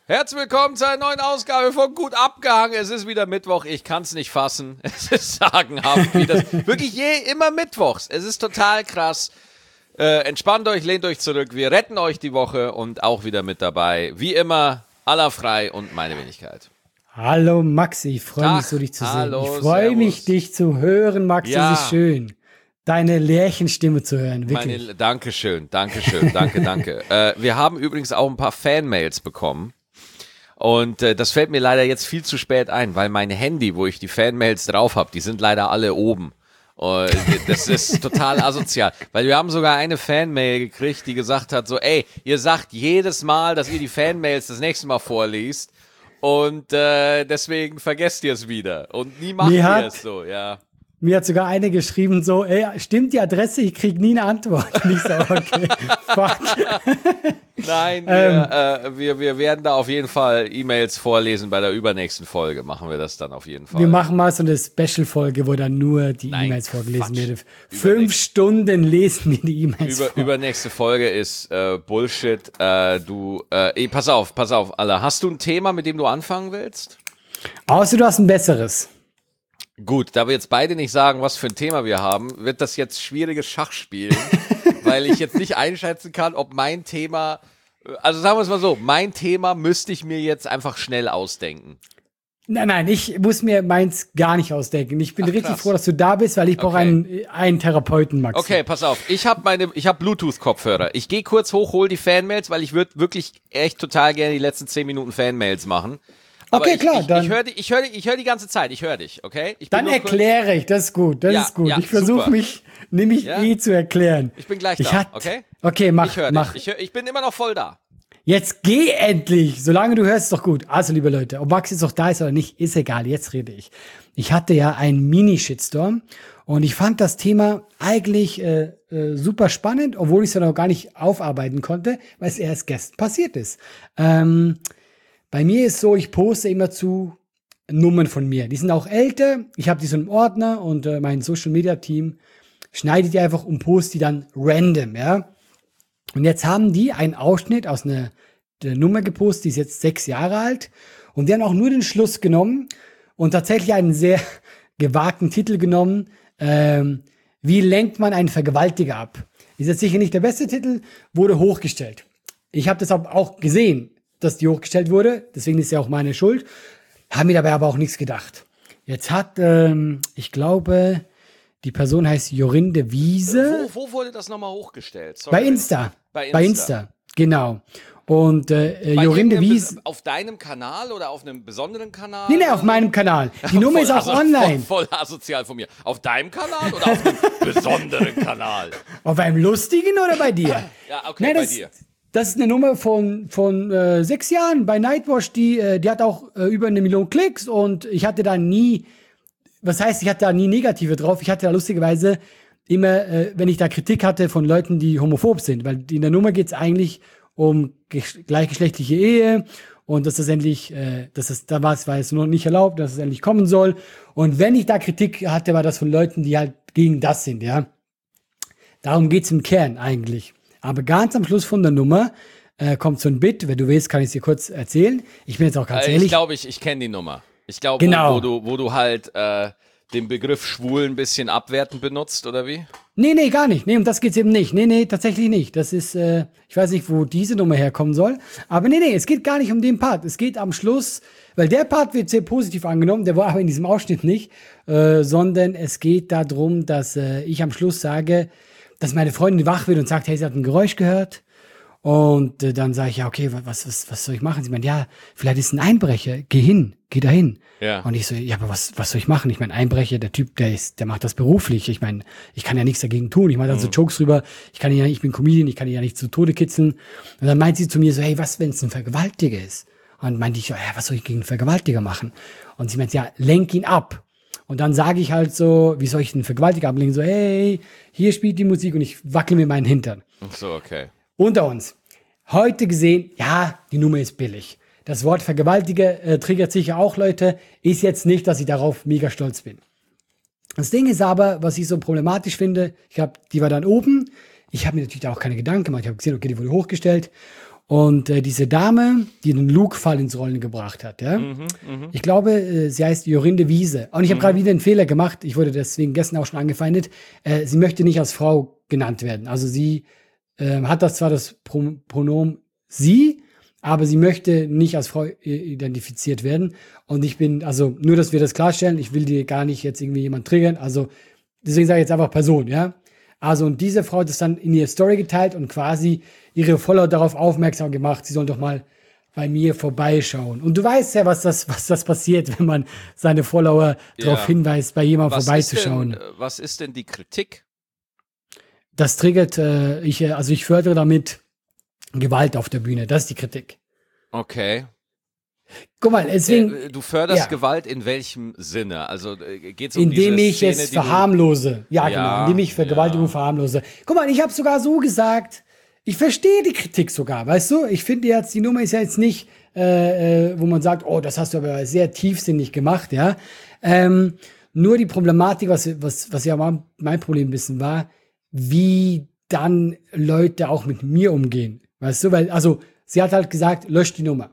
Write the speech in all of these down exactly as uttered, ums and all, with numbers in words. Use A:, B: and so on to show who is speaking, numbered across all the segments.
A: Herzlich willkommen zu einer neuen Ausgabe von Gut Abgehangen. Es ist wieder Mittwoch, ich kann es nicht fassen. Es ist sagenhaft, wie das wirklich je immer mittwochs. Es ist total krass. Äh, entspannt euch, lehnt euch zurück. Wir retten euch die Woche und auch wieder mit dabei. Wie immer, aller frei und meine Wenigkeit.
B: Hallo Maxi, ich freue mich so, dich zu
A: hallo,
B: sehen. Ich freue mich, dich zu hören, Maxi.
A: Ja.
B: Es ist schön, deine Lärchenstimme zu hören, wirklich.
A: Meine, Dankeschön, Dankeschön, danke, danke. äh, wir haben übrigens auch ein paar Fanmails bekommen. Und äh, das fällt mir leider jetzt viel zu spät ein, weil mein Handy, wo ich die Fanmails drauf habe, die sind leider alle oben. Und das ist total asozial, weil wir haben sogar eine Fanmail gekriegt, die gesagt hat so, ey, ihr sagt jedes Mal, dass ihr die Fanmails das nächste Mal vorliest und äh, deswegen vergesst ihr es wieder und nie macht ihr es so, ja.
B: Mir hat sogar eine geschrieben so, ey, stimmt die Adresse, ich krieg nie eine Antwort. Und ich so, okay, fuck.
A: Nein, wir, ähm, äh, wir, wir werden da auf jeden Fall E-Mails vorlesen. Bei der übernächsten Folge machen wir das dann auf jeden Fall.
B: Wir machen mal so eine Special-Folge, wo dann nur die
A: Nein,
B: E-Mails vorgelesen
A: Quatsch.
B: werden. Fünf Stunden lesen wir die E-Mails
A: Über,
B: vor.
A: Übernächste Folge ist äh, Bullshit. Äh, du, äh, ey, pass auf, pass auf, Alter. Hast du ein Thema, mit dem du anfangen willst?
B: Außer du hast ein besseres.
A: Gut, da wir jetzt beide nicht sagen, was für ein Thema wir haben, wird das jetzt schwieriges Schachspiel, weil ich jetzt nicht einschätzen kann, ob mein Thema, also sagen wir es mal so, mein Thema müsste ich mir jetzt einfach schnell ausdenken.
B: Nein, nein, ich muss mir meins gar nicht ausdenken. Ich bin
A: Ach,
B: richtig
A: krass.
B: froh, dass du da bist, weil ich brauche
A: Okay.
B: einen, einen Therapeuten, Maxi.
A: Okay, pass auf, ich habe meine, ich habe Bluetooth-Kopfhörer. Ich gehe kurz hoch, hol die Fanmails, weil ich würde wirklich echt total gerne die letzten zehn Minuten Fanmails machen. Aber
B: Okay,
A: ich,
B: klar,
A: ich,
B: dann-
A: Ich höre ich hör, ich hör die ganze Zeit, ich höre dich, okay? Ich bin
B: Dann
A: nur kurz-
B: erkläre ich, das ist gut, das
A: Ja,
B: ist gut.
A: ja,
B: ich versuche
A: super.
B: mich nämlich
A: Ja.
B: eh zu erklären.
A: Ich bin gleich
B: ich
A: da,
B: hat,
A: okay?
B: Okay, mach,
A: Ich höre
B: mach.
A: dich. Ich, hör, ich bin immer noch voll da.
B: Jetzt geh endlich. Solange du hörst, ist doch gut. Also, liebe Leute, ob Max jetzt noch da ist oder nicht, ist egal. Jetzt rede ich. Ich hatte ja einen Mini-Shitstorm und ich fand das Thema eigentlich äh, äh, super spannend, obwohl ich es ja noch gar nicht aufarbeiten konnte, weil es erst gestern passiert ist. Ähm, bei mir ist so, ich poste immer zu Nummern von mir. Die sind auch älter. Ich habe die so im Ordner und äh, mein Social-Media-Team schneidet die einfach und postet die dann random, ja. Und jetzt haben die einen Ausschnitt aus einer der Nummer gepostet, die ist jetzt sechs Jahre alt. Und die haben auch nur den Schluss genommen und tatsächlich einen sehr gewagten Titel genommen. Ähm, wie lenkt man einen Vergewaltiger ab? Ist jetzt sicher nicht der beste Titel, wurde hochgestellt. Ich habe das auch gesehen, dass die hochgestellt wurde. Deswegen ist ja auch meine Schuld. Haben mir dabei aber auch nichts gedacht. Jetzt hat, ähm, ich glaube, die Person heißt Jorinde Wiese.
A: Wo, wo wurde das nochmal hochgestellt? Sorry.
B: Bei Insta.
A: Bei Insta.
B: Bei Insta. Genau. Und äh,
A: Bei
B: Jorinde
A: irgendeinem
B: Wies.
A: Bes- Auf deinem Kanal oder auf einem besonderen Kanal?
B: Nee, nee, auf meinem Kanal. Die Nummer ist auch
A: Voll aso-
B: online.
A: Voll, voll asozial von mir. Auf deinem Kanal oder auf einem besonderen Kanal?
B: Auf einem lustigen oder bei dir?
A: Ja, okay,
B: Nee,
A: bei
B: das,
A: dir.
B: das ist eine Nummer von, von äh, sechs Jahren bei Nightwash. Die, äh, die hat auch äh, über eine Million Klicks und ich hatte da nie, was heißt, ich hatte da nie Negative drauf. Ich hatte da lustigerweise immer, äh, wenn ich da Kritik hatte von Leuten, die homophob sind, weil in der Nummer geht es eigentlich um gesch- gleichgeschlechtliche Ehe und dass das endlich, äh, dass das damals war es noch nicht erlaubt, dass es endlich kommen soll. Und wenn ich da Kritik hatte, war das von Leuten, die halt gegen das sind, ja. Darum geht's im Kern eigentlich. Aber ganz am Schluss von der Nummer äh, kommt so ein Bit, wenn du willst, kann ich es dir kurz erzählen. Ich bin jetzt auch ganz
A: Äh,
B: ehrlich.
A: ich glaube, ich, ich kenne die Nummer. Ich glaube,
B: Genau.
A: wo, wo, du, wo du halt äh, den Begriff schwul ein bisschen abwertend benutzt, oder wie?
B: Nee, nee, gar nicht. Nee, um das geht's eben nicht. Nee, nee, tatsächlich nicht. Das ist, äh, ich weiß nicht, wo diese Nummer herkommen soll. Aber nee, nee, es geht gar nicht um den Part. Es geht am Schluss, weil der Part wird sehr positiv angenommen, der war aber in diesem Ausschnitt nicht, äh, sondern es geht darum, dass äh, ich am Schluss sage, dass meine Freundin wach wird und sagt, hey, sie hat ein Geräusch gehört. Und äh, dann sage ich, ja, okay, was, was, was soll ich machen? Sie meint, ja, vielleicht ist ein Einbrecher, geh hin, geh dahin.
A: Ja.
B: Und ich so, ja, aber was, was soll ich machen? Ich meine, Einbrecher, der Typ, der ist, der macht das beruflich. Ich meine, ich kann ja nichts dagegen tun. Ich mache dann so Jokes drüber. Ich kann ihn ja, ich bin Comedian, ich kann ihn ja nicht zu Tode kitzeln. Und dann meint sie zu mir so, hey, was, wenn es ein Vergewaltiger ist? Und meinte ich, ja, was soll ich gegen einen Vergewaltiger machen? Und sie meint, ja, lenk ihn ab. Und dann sage ich halt so, wie soll ich einen Vergewaltiger ablenken? So, hey, hier spielt die Musik und ich wackel mir meinen Hintern.
A: Ach so, okay.
B: Unter uns. Heute gesehen, ja, die Nummer ist billig. Das Wort Vergewaltiger äh, triggert sicher auch Leute. Ist jetzt nicht, dass ich darauf mega stolz bin. Das Ding ist aber, was ich so problematisch finde, ich habe, die war dann oben. Ich habe mir natürlich auch keine Gedanken gemacht. Ich habe gesehen, okay, die wurde hochgestellt. Und äh, diese Dame, die den Luke-Fall ins Rollen gebracht hat, ja,
A: Mhm, mh.
B: ich glaube, äh, sie heißt Jorinde Wiese. Und ich habe
A: Mhm.
B: gerade wieder einen Fehler gemacht. Ich wurde deswegen gestern auch schon angefeindet. Äh, sie möchte nicht als Frau genannt werden. Also sie äh, hat das zwar das Pro Pronomen sie, aber sie möchte nicht als Frau äh, identifiziert werden. Und ich bin, also nur, dass wir das klarstellen, ich will dir gar nicht jetzt irgendwie jemand triggern. Also deswegen sage ich jetzt einfach Person, ja. Also und diese Frau hat es dann in ihre Story geteilt und quasi ihre Follower darauf aufmerksam gemacht, sie sollen doch mal bei mir vorbeischauen. Und du weißt ja, was das, was das passiert, wenn man seine Follower
A: Ja.
B: darauf hinweist, bei jemandem
A: Was
B: vorbeizuschauen.
A: Ist denn, äh, was ist denn die Kritik?
B: Das triggert, äh, ich, äh, also ich fördere damit Gewalt auf der Bühne. Das ist die Kritik.
A: Okay.
B: Guck mal, deswegen,
A: Äh, du förderst
B: ja.
A: Gewalt in welchem Sinne? Also äh, geht es um
B: indem
A: diese
B: ich
A: Szene,
B: es
A: die du-
B: verharmlose. Ja,
A: Ja,
B: genau, indem ich Vergewaltigung
A: ja.
B: verharmlose. Guck mal, ich habe sogar so gesagt, ich verstehe die Kritik sogar, weißt du? Ich finde jetzt, die Nummer ist ja jetzt nicht, äh, äh, wo man sagt, oh, das hast du aber sehr tiefsinnig gemacht, ja. Ähm, nur die Problematik, was, was, was ja mein mein Problem ein bisschen war, wie dann Leute auch mit mir umgehen. Weißt du, weil, also, sie hat halt gesagt, lösch die Nummer.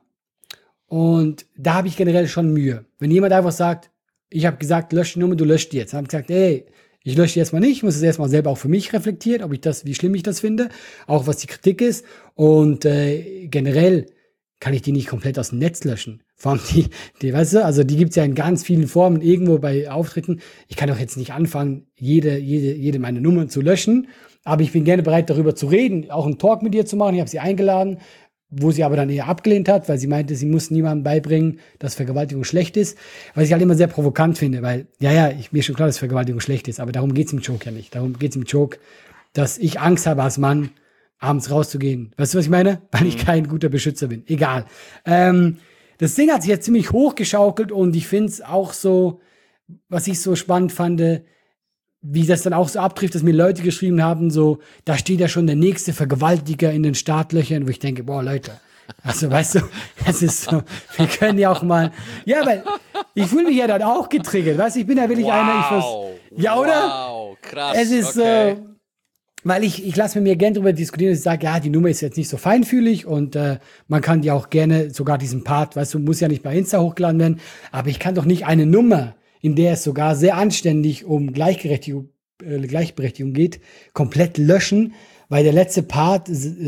B: Und da habe ich generell schon Mühe. Wenn jemand einfach sagt, ich habe gesagt, lösch die Nummer, du löscht die jetzt. Dann habe ich gesagt, ey, ich lösche die erstmal nicht, ich muss es erstmal selber auch für mich reflektieren, ob ich das, wie schlimm ich das finde, auch was die Kritik ist. Und äh, generell kann ich die nicht komplett aus dem Netz löschen. Vor allem die, die, weißt du, also die gibt's ja in ganz vielen Formen, irgendwo bei Auftritten. Ich kann doch jetzt nicht anfangen, jede, jede, jede meine Nummern zu löschen, aber ich bin gerne bereit, darüber zu reden, auch einen Talk mit ihr zu machen. Ich habe sie eingeladen, wo sie aber dann eher abgelehnt hat, weil sie meinte, sie muss niemandem beibringen, dass Vergewaltigung schlecht ist. Was ich halt immer sehr provokant finde, weil, ja, ja, ich, mir ist schon klar, dass Vergewaltigung schlecht ist, aber darum geht's im Joke ja nicht. Darum geht's im Joke, dass ich Angst habe als Mann, abends rauszugehen. Weißt du, was ich meine? Weil ich kein guter Beschützer bin. Egal. Ähm, das Ding hat sich jetzt ziemlich hochgeschaukelt und ich finde es auch so, was ich so spannend fand, wie das dann auch so abtrifft, dass mir Leute geschrieben haben, so, da steht ja schon der nächste Vergewaltiger in den Startlöchern, wo ich denke, boah, Leute, also weißt du, es ist so, wir können ja auch mal, ja, weil ich fühle mich ja dann auch getriggert, weißt du, ich bin ja wirklich
A: wow.
B: einer, ich vers ja, oder?
A: Wow, krass.
B: Es ist
A: okay.
B: so, weil ich, ich lasse mit mir gerne drüber diskutieren, ich sage, ja, die Nummer ist jetzt nicht so feinfühlig und äh, man kann die auch gerne, sogar diesen Part, weißt du, muss ja nicht bei Insta hochgeladen werden, aber ich kann doch nicht eine Nummer, in der es sogar sehr anständig um Gleichberechtigung, äh, Gleichberechtigung geht, komplett löschen, weil der letzte Part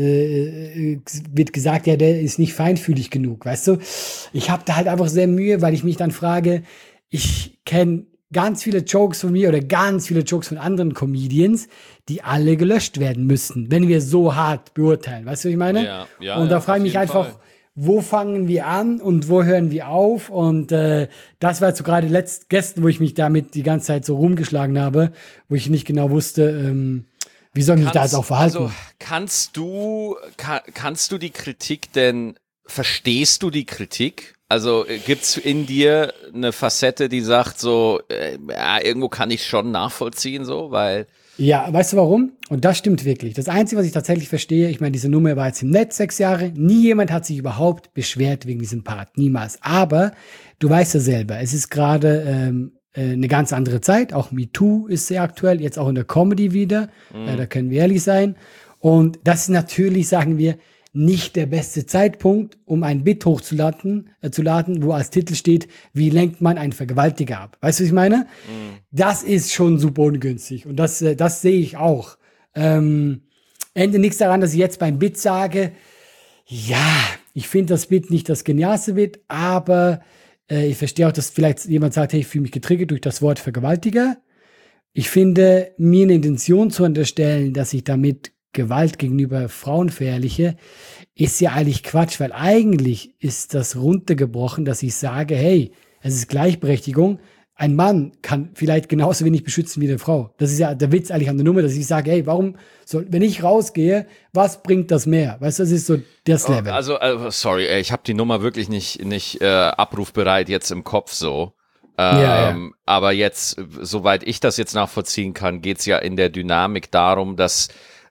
B: äh, wird gesagt, ja, der ist nicht feinfühlig genug, weißt du? Ich habe da halt einfach sehr Mühe, weil ich mich dann frage, ich kenne ganz viele Jokes von mir oder ganz viele Jokes von anderen Comedians, die alle gelöscht werden müssten, wenn wir so hart beurteilen. Weißt du, was ich meine?
A: Ja, ja,
B: und da
A: ja,
B: frage ich
A: auf
B: mich
A: jeden
B: einfach,
A: Fall.
B: wo fangen wir an und wo hören wir auf? Und äh, das war jetzt so gerade letzt gestern, wo ich mich damit die ganze Zeit so rumgeschlagen habe, wo ich nicht genau wusste, ähm, wie soll ich mich da jetzt auch verhalten.
A: Also kannst du, kann, kannst du die Kritik denn, verstehst du die Kritik? Also äh, gibt's in dir eine Facette, die sagt so, äh, ja, irgendwo kann ich schon nachvollziehen, so, weil
B: Ja, weißt du warum? Und das stimmt wirklich. Das Einzige, was ich tatsächlich verstehe, ich meine, diese Nummer war jetzt im Netz sechs Jahre. Nie jemand hat sich überhaupt beschwert wegen diesem Part. Niemals. Aber du weißt ja selber, es ist gerade ähm, äh, eine ganz andere Zeit. Auch MeToo ist sehr aktuell, jetzt auch in der Comedy wieder. Mhm. Äh, da können wir ehrlich sein. Und das ist natürlich, sagen wir, nicht der beste Zeitpunkt, um ein Bit hochzuladen, äh, zu laden, wo als Titel steht, wie lenkt man einen Vergewaltiger ab? Weißt du, was ich meine? Mhm. Das ist schon super ungünstig und das, äh, das sehe ich auch. Ähm, Ende nichts daran, dass ich jetzt beim Bit sage, ja, ich finde das Bit nicht das genialste Bit, aber äh, ich verstehe auch, dass vielleicht jemand sagt, hey, ich fühle mich getriggert durch das Wort Vergewaltiger. Ich finde, mir eine Intention zu unterstellen, dass ich damit Gewalt gegenüber Frauen verherrliche, ist ja eigentlich Quatsch, weil eigentlich ist das runtergebrochen, dass ich sage, hey, es ist Gleichberechtigung. Ein Mann kann vielleicht genauso wenig beschützen wie eine Frau. Das ist ja der Witz eigentlich an der Nummer, dass ich sage, hey, warum soll, wenn ich rausgehe, was bringt das mehr? Weißt du, das ist so das Level.
A: Also, also sorry, ey, ich habe die Nummer wirklich nicht, nicht äh, abrufbereit jetzt im Kopf so. Ähm,
B: ja, ja.
A: Aber jetzt, soweit ich das jetzt nachvollziehen kann, geht's ja in der Dynamik darum, dass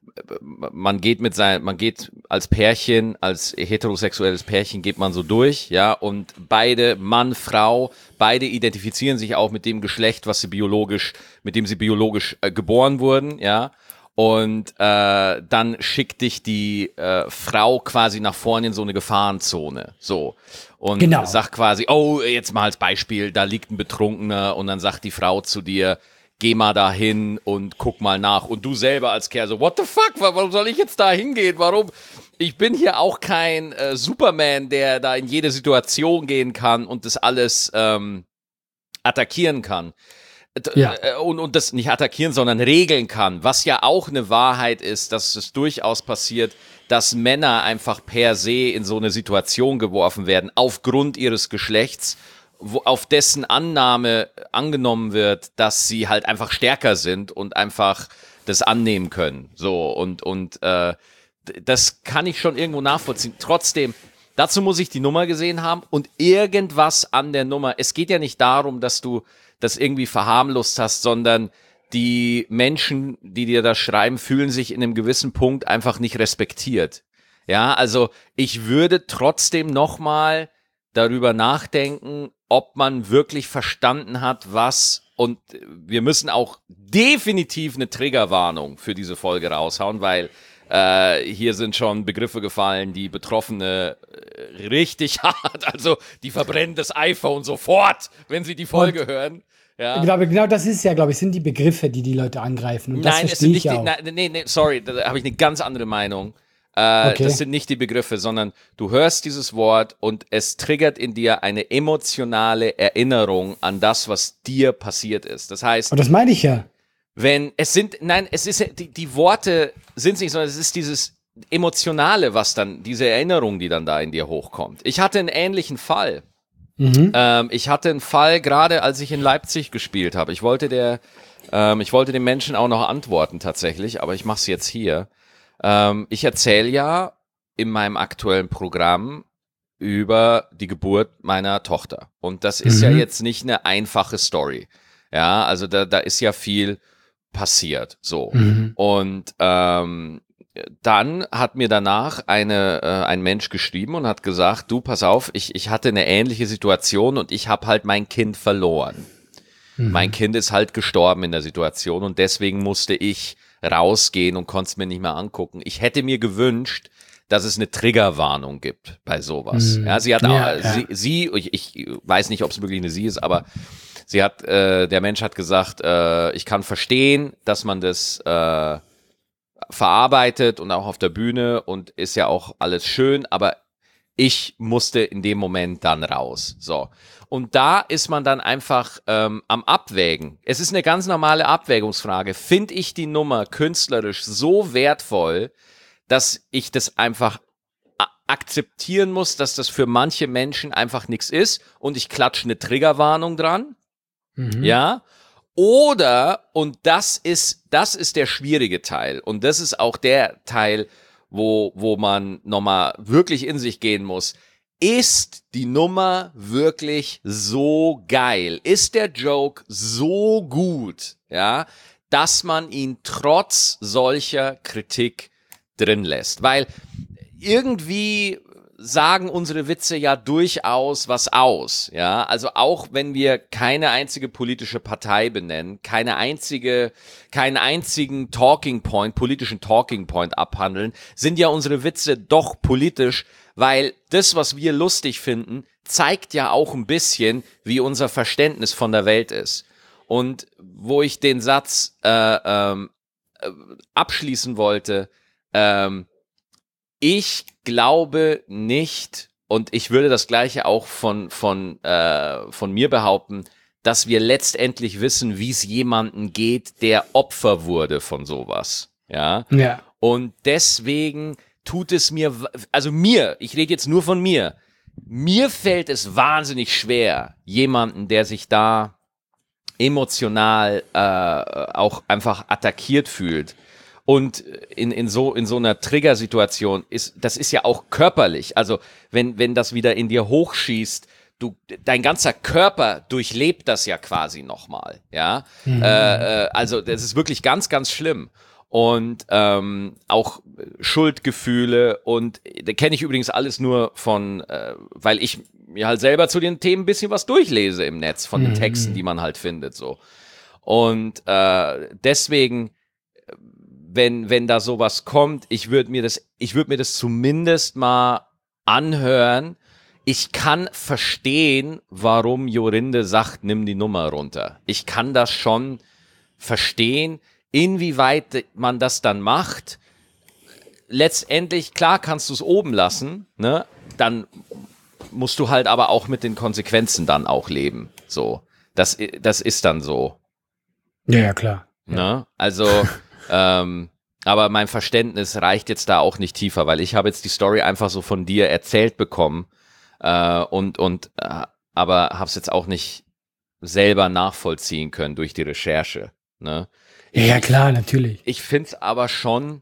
A: man geht mit sein, man geht als Pärchen, als heterosexuelles Pärchen geht man so durch, ja, und beide, Mann, Frau, beide identifizieren sich auch mit dem Geschlecht, was sie biologisch, mit dem sie biologisch äh, geboren wurden, ja, Und äh, dann schickt dich die äh, Frau quasi nach vorne in so eine Gefahrenzone. So. Und
B: Genau.
A: sagt quasi, oh, jetzt mal als Beispiel, da liegt ein Betrunkener und dann sagt die Frau zu dir, geh mal da hin und guck mal nach. Und du selber als Kerl so, what the fuck, warum soll ich jetzt da hingehen? Warum? Ich bin hier auch kein äh, Superman, der da in jede Situation gehen kann und das alles ähm, attackieren kann.
B: Ja.
A: Und, und das nicht attackieren, sondern regeln kann. Was ja auch eine Wahrheit ist, dass es durchaus passiert, dass Männer einfach per se in so eine Situation geworfen werden, aufgrund ihres Geschlechts, wo, auf dessen Annahme angenommen wird, dass sie halt einfach stärker sind und einfach das annehmen können. So, und, und äh, das kann ich schon irgendwo nachvollziehen. Trotzdem, dazu muss ich die Nummer gesehen haben und irgendwas an der Nummer. Es geht ja nicht darum, dass du das irgendwie verharmlost hast, sondern die Menschen, die dir das schreiben, fühlen sich in einem gewissen Punkt einfach nicht respektiert. Ja, also ich würde trotzdem nochmal darüber nachdenken, ob man wirklich verstanden hat, was, und wir müssen auch definitiv eine Triggerwarnung für diese Folge raushauen, weil äh, hier sind schon Begriffe gefallen, die Betroffene äh, richtig hart, also die verbrennen das iPhone sofort, wenn sie die Folge und hören. Ja.
B: Genau, genau das ist ja, glaube ich, sind die Begriffe, die die Leute angreifen. Und das
A: nein, es sind nicht
B: ja
A: die, nein, nee, nee, sorry, da habe ich eine ganz andere Meinung. Äh,
B: okay.
A: Das sind nicht die Begriffe, sondern du hörst dieses Wort und es triggert in dir eine emotionale Erinnerung an das, was dir passiert ist. Das heißt,
B: und das meine ich ja.
A: Wenn es sind, nein, es ist die, die Worte sind es nicht, sondern es ist dieses Emotionale, was dann, diese Erinnerung, die dann da in dir hochkommt. Ich hatte einen ähnlichen Fall. Mhm. Ähm, ich hatte einen Fall, gerade als ich in Leipzig gespielt habe. Ich wollte der, ähm, ich wollte den Menschen auch noch antworten tatsächlich, aber ich mache es jetzt hier. Ähm, ich erzähle ja in meinem aktuellen Programm über die Geburt meiner Tochter. Und das ist mhm. ja jetzt nicht eine einfache Story. Ja, also da, da ist ja viel passiert, so. Mhm. Und ähm, dann hat mir danach eine, äh, ein Mensch geschrieben und hat gesagt, du, pass auf, ich, ich hatte eine ähnliche Situation und ich habe halt mein Kind verloren. Mhm. Mein Kind ist halt gestorben in der Situation und deswegen musste ich rausgehen und konnte es mir nicht mehr angucken. Ich hätte mir gewünscht, dass es eine Triggerwarnung gibt bei sowas. Mhm. Ja, sie hat auch, ja, ja. sie, sie ich, ich weiß nicht, ob es wirklich eine sie ist, aber sie hat, äh, der Mensch hat gesagt, äh, ich kann verstehen, dass man das äh, verarbeitet und auch auf der Bühne und ist ja auch alles schön, aber ich musste in dem Moment dann raus. So. Und da ist man dann einfach ähm, am Abwägen. Es ist eine ganz normale Abwägungsfrage. Finde ich die Nummer künstlerisch so wertvoll, dass ich das einfach akzeptieren muss, dass das für manche Menschen einfach nichts ist und ich klatsche eine Triggerwarnung dran? Mhm. Ja, oder, und das ist, das ist der schwierige Teil und das ist auch der Teil, wo, wo man nochmal wirklich in sich gehen muss. Ist die Nummer wirklich so geil? Ist der Joke so gut, ja, dass man ihn trotz solcher Kritik drin lässt? Weil irgendwie sagen unsere Witze ja durchaus was aus, ja, also auch wenn wir keine einzige politische Partei benennen, keine einzige, keinen einzigen Talking Point, politischen Talking Point abhandeln, sind ja unsere Witze doch politisch, weil das, was wir lustig finden, zeigt ja auch ein bisschen, wie unser Verständnis von der Welt ist. Und wo ich den Satz äh, ähm, äh, abschließen wollte, ähm, ich glaube nicht, und ich würde das Gleiche auch von, von, äh, von mir behaupten, dass wir letztendlich wissen, wie es jemandem geht, der Opfer wurde von sowas. Ja.
B: Ja.
A: Und deswegen tut es mir, also mir, ich rede jetzt nur von mir, mir fällt es wahnsinnig schwer, jemanden, der sich da emotional äh, auch einfach attackiert fühlt. Und in, in so, in so einer Triggersituation ist, das ist ja auch körperlich. Also, wenn, wenn das wieder in dir hochschießt, du, dein ganzer Körper durchlebt das ja quasi nochmal, ja. Mhm. Äh, äh, also, das ist wirklich ganz, ganz schlimm. Und ähm, auch Schuldgefühle und da kenne ich übrigens alles nur von, äh, weil ich mir halt selber zu den Themen ein bisschen was durchlese im Netz von den Texten, die man halt findet, so. Und äh, deswegen wenn, wenn da sowas kommt, ich würde mir das, ich würde mir das zumindest mal anhören. Ich kann verstehen, warum Jorinde sagt, nimm die Nummer runter. Ich kann das schon verstehen, inwieweit man das dann macht. Letztendlich, klar kannst du es oben lassen, ne? Dann musst du halt aber auch mit den Konsequenzen dann auch leben. So, das, das ist dann so.
B: Ja, ja, klar.
A: Ne? Ja. Also, ähm, aber mein Verständnis reicht jetzt da auch nicht tiefer, weil ich habe jetzt die Story einfach so von dir erzählt bekommen äh, und, und äh, aber habe es jetzt auch nicht selber nachvollziehen können durch die Recherche. Ne?
B: Ja, ja, klar, natürlich.
A: Ich, ich finde es aber schon.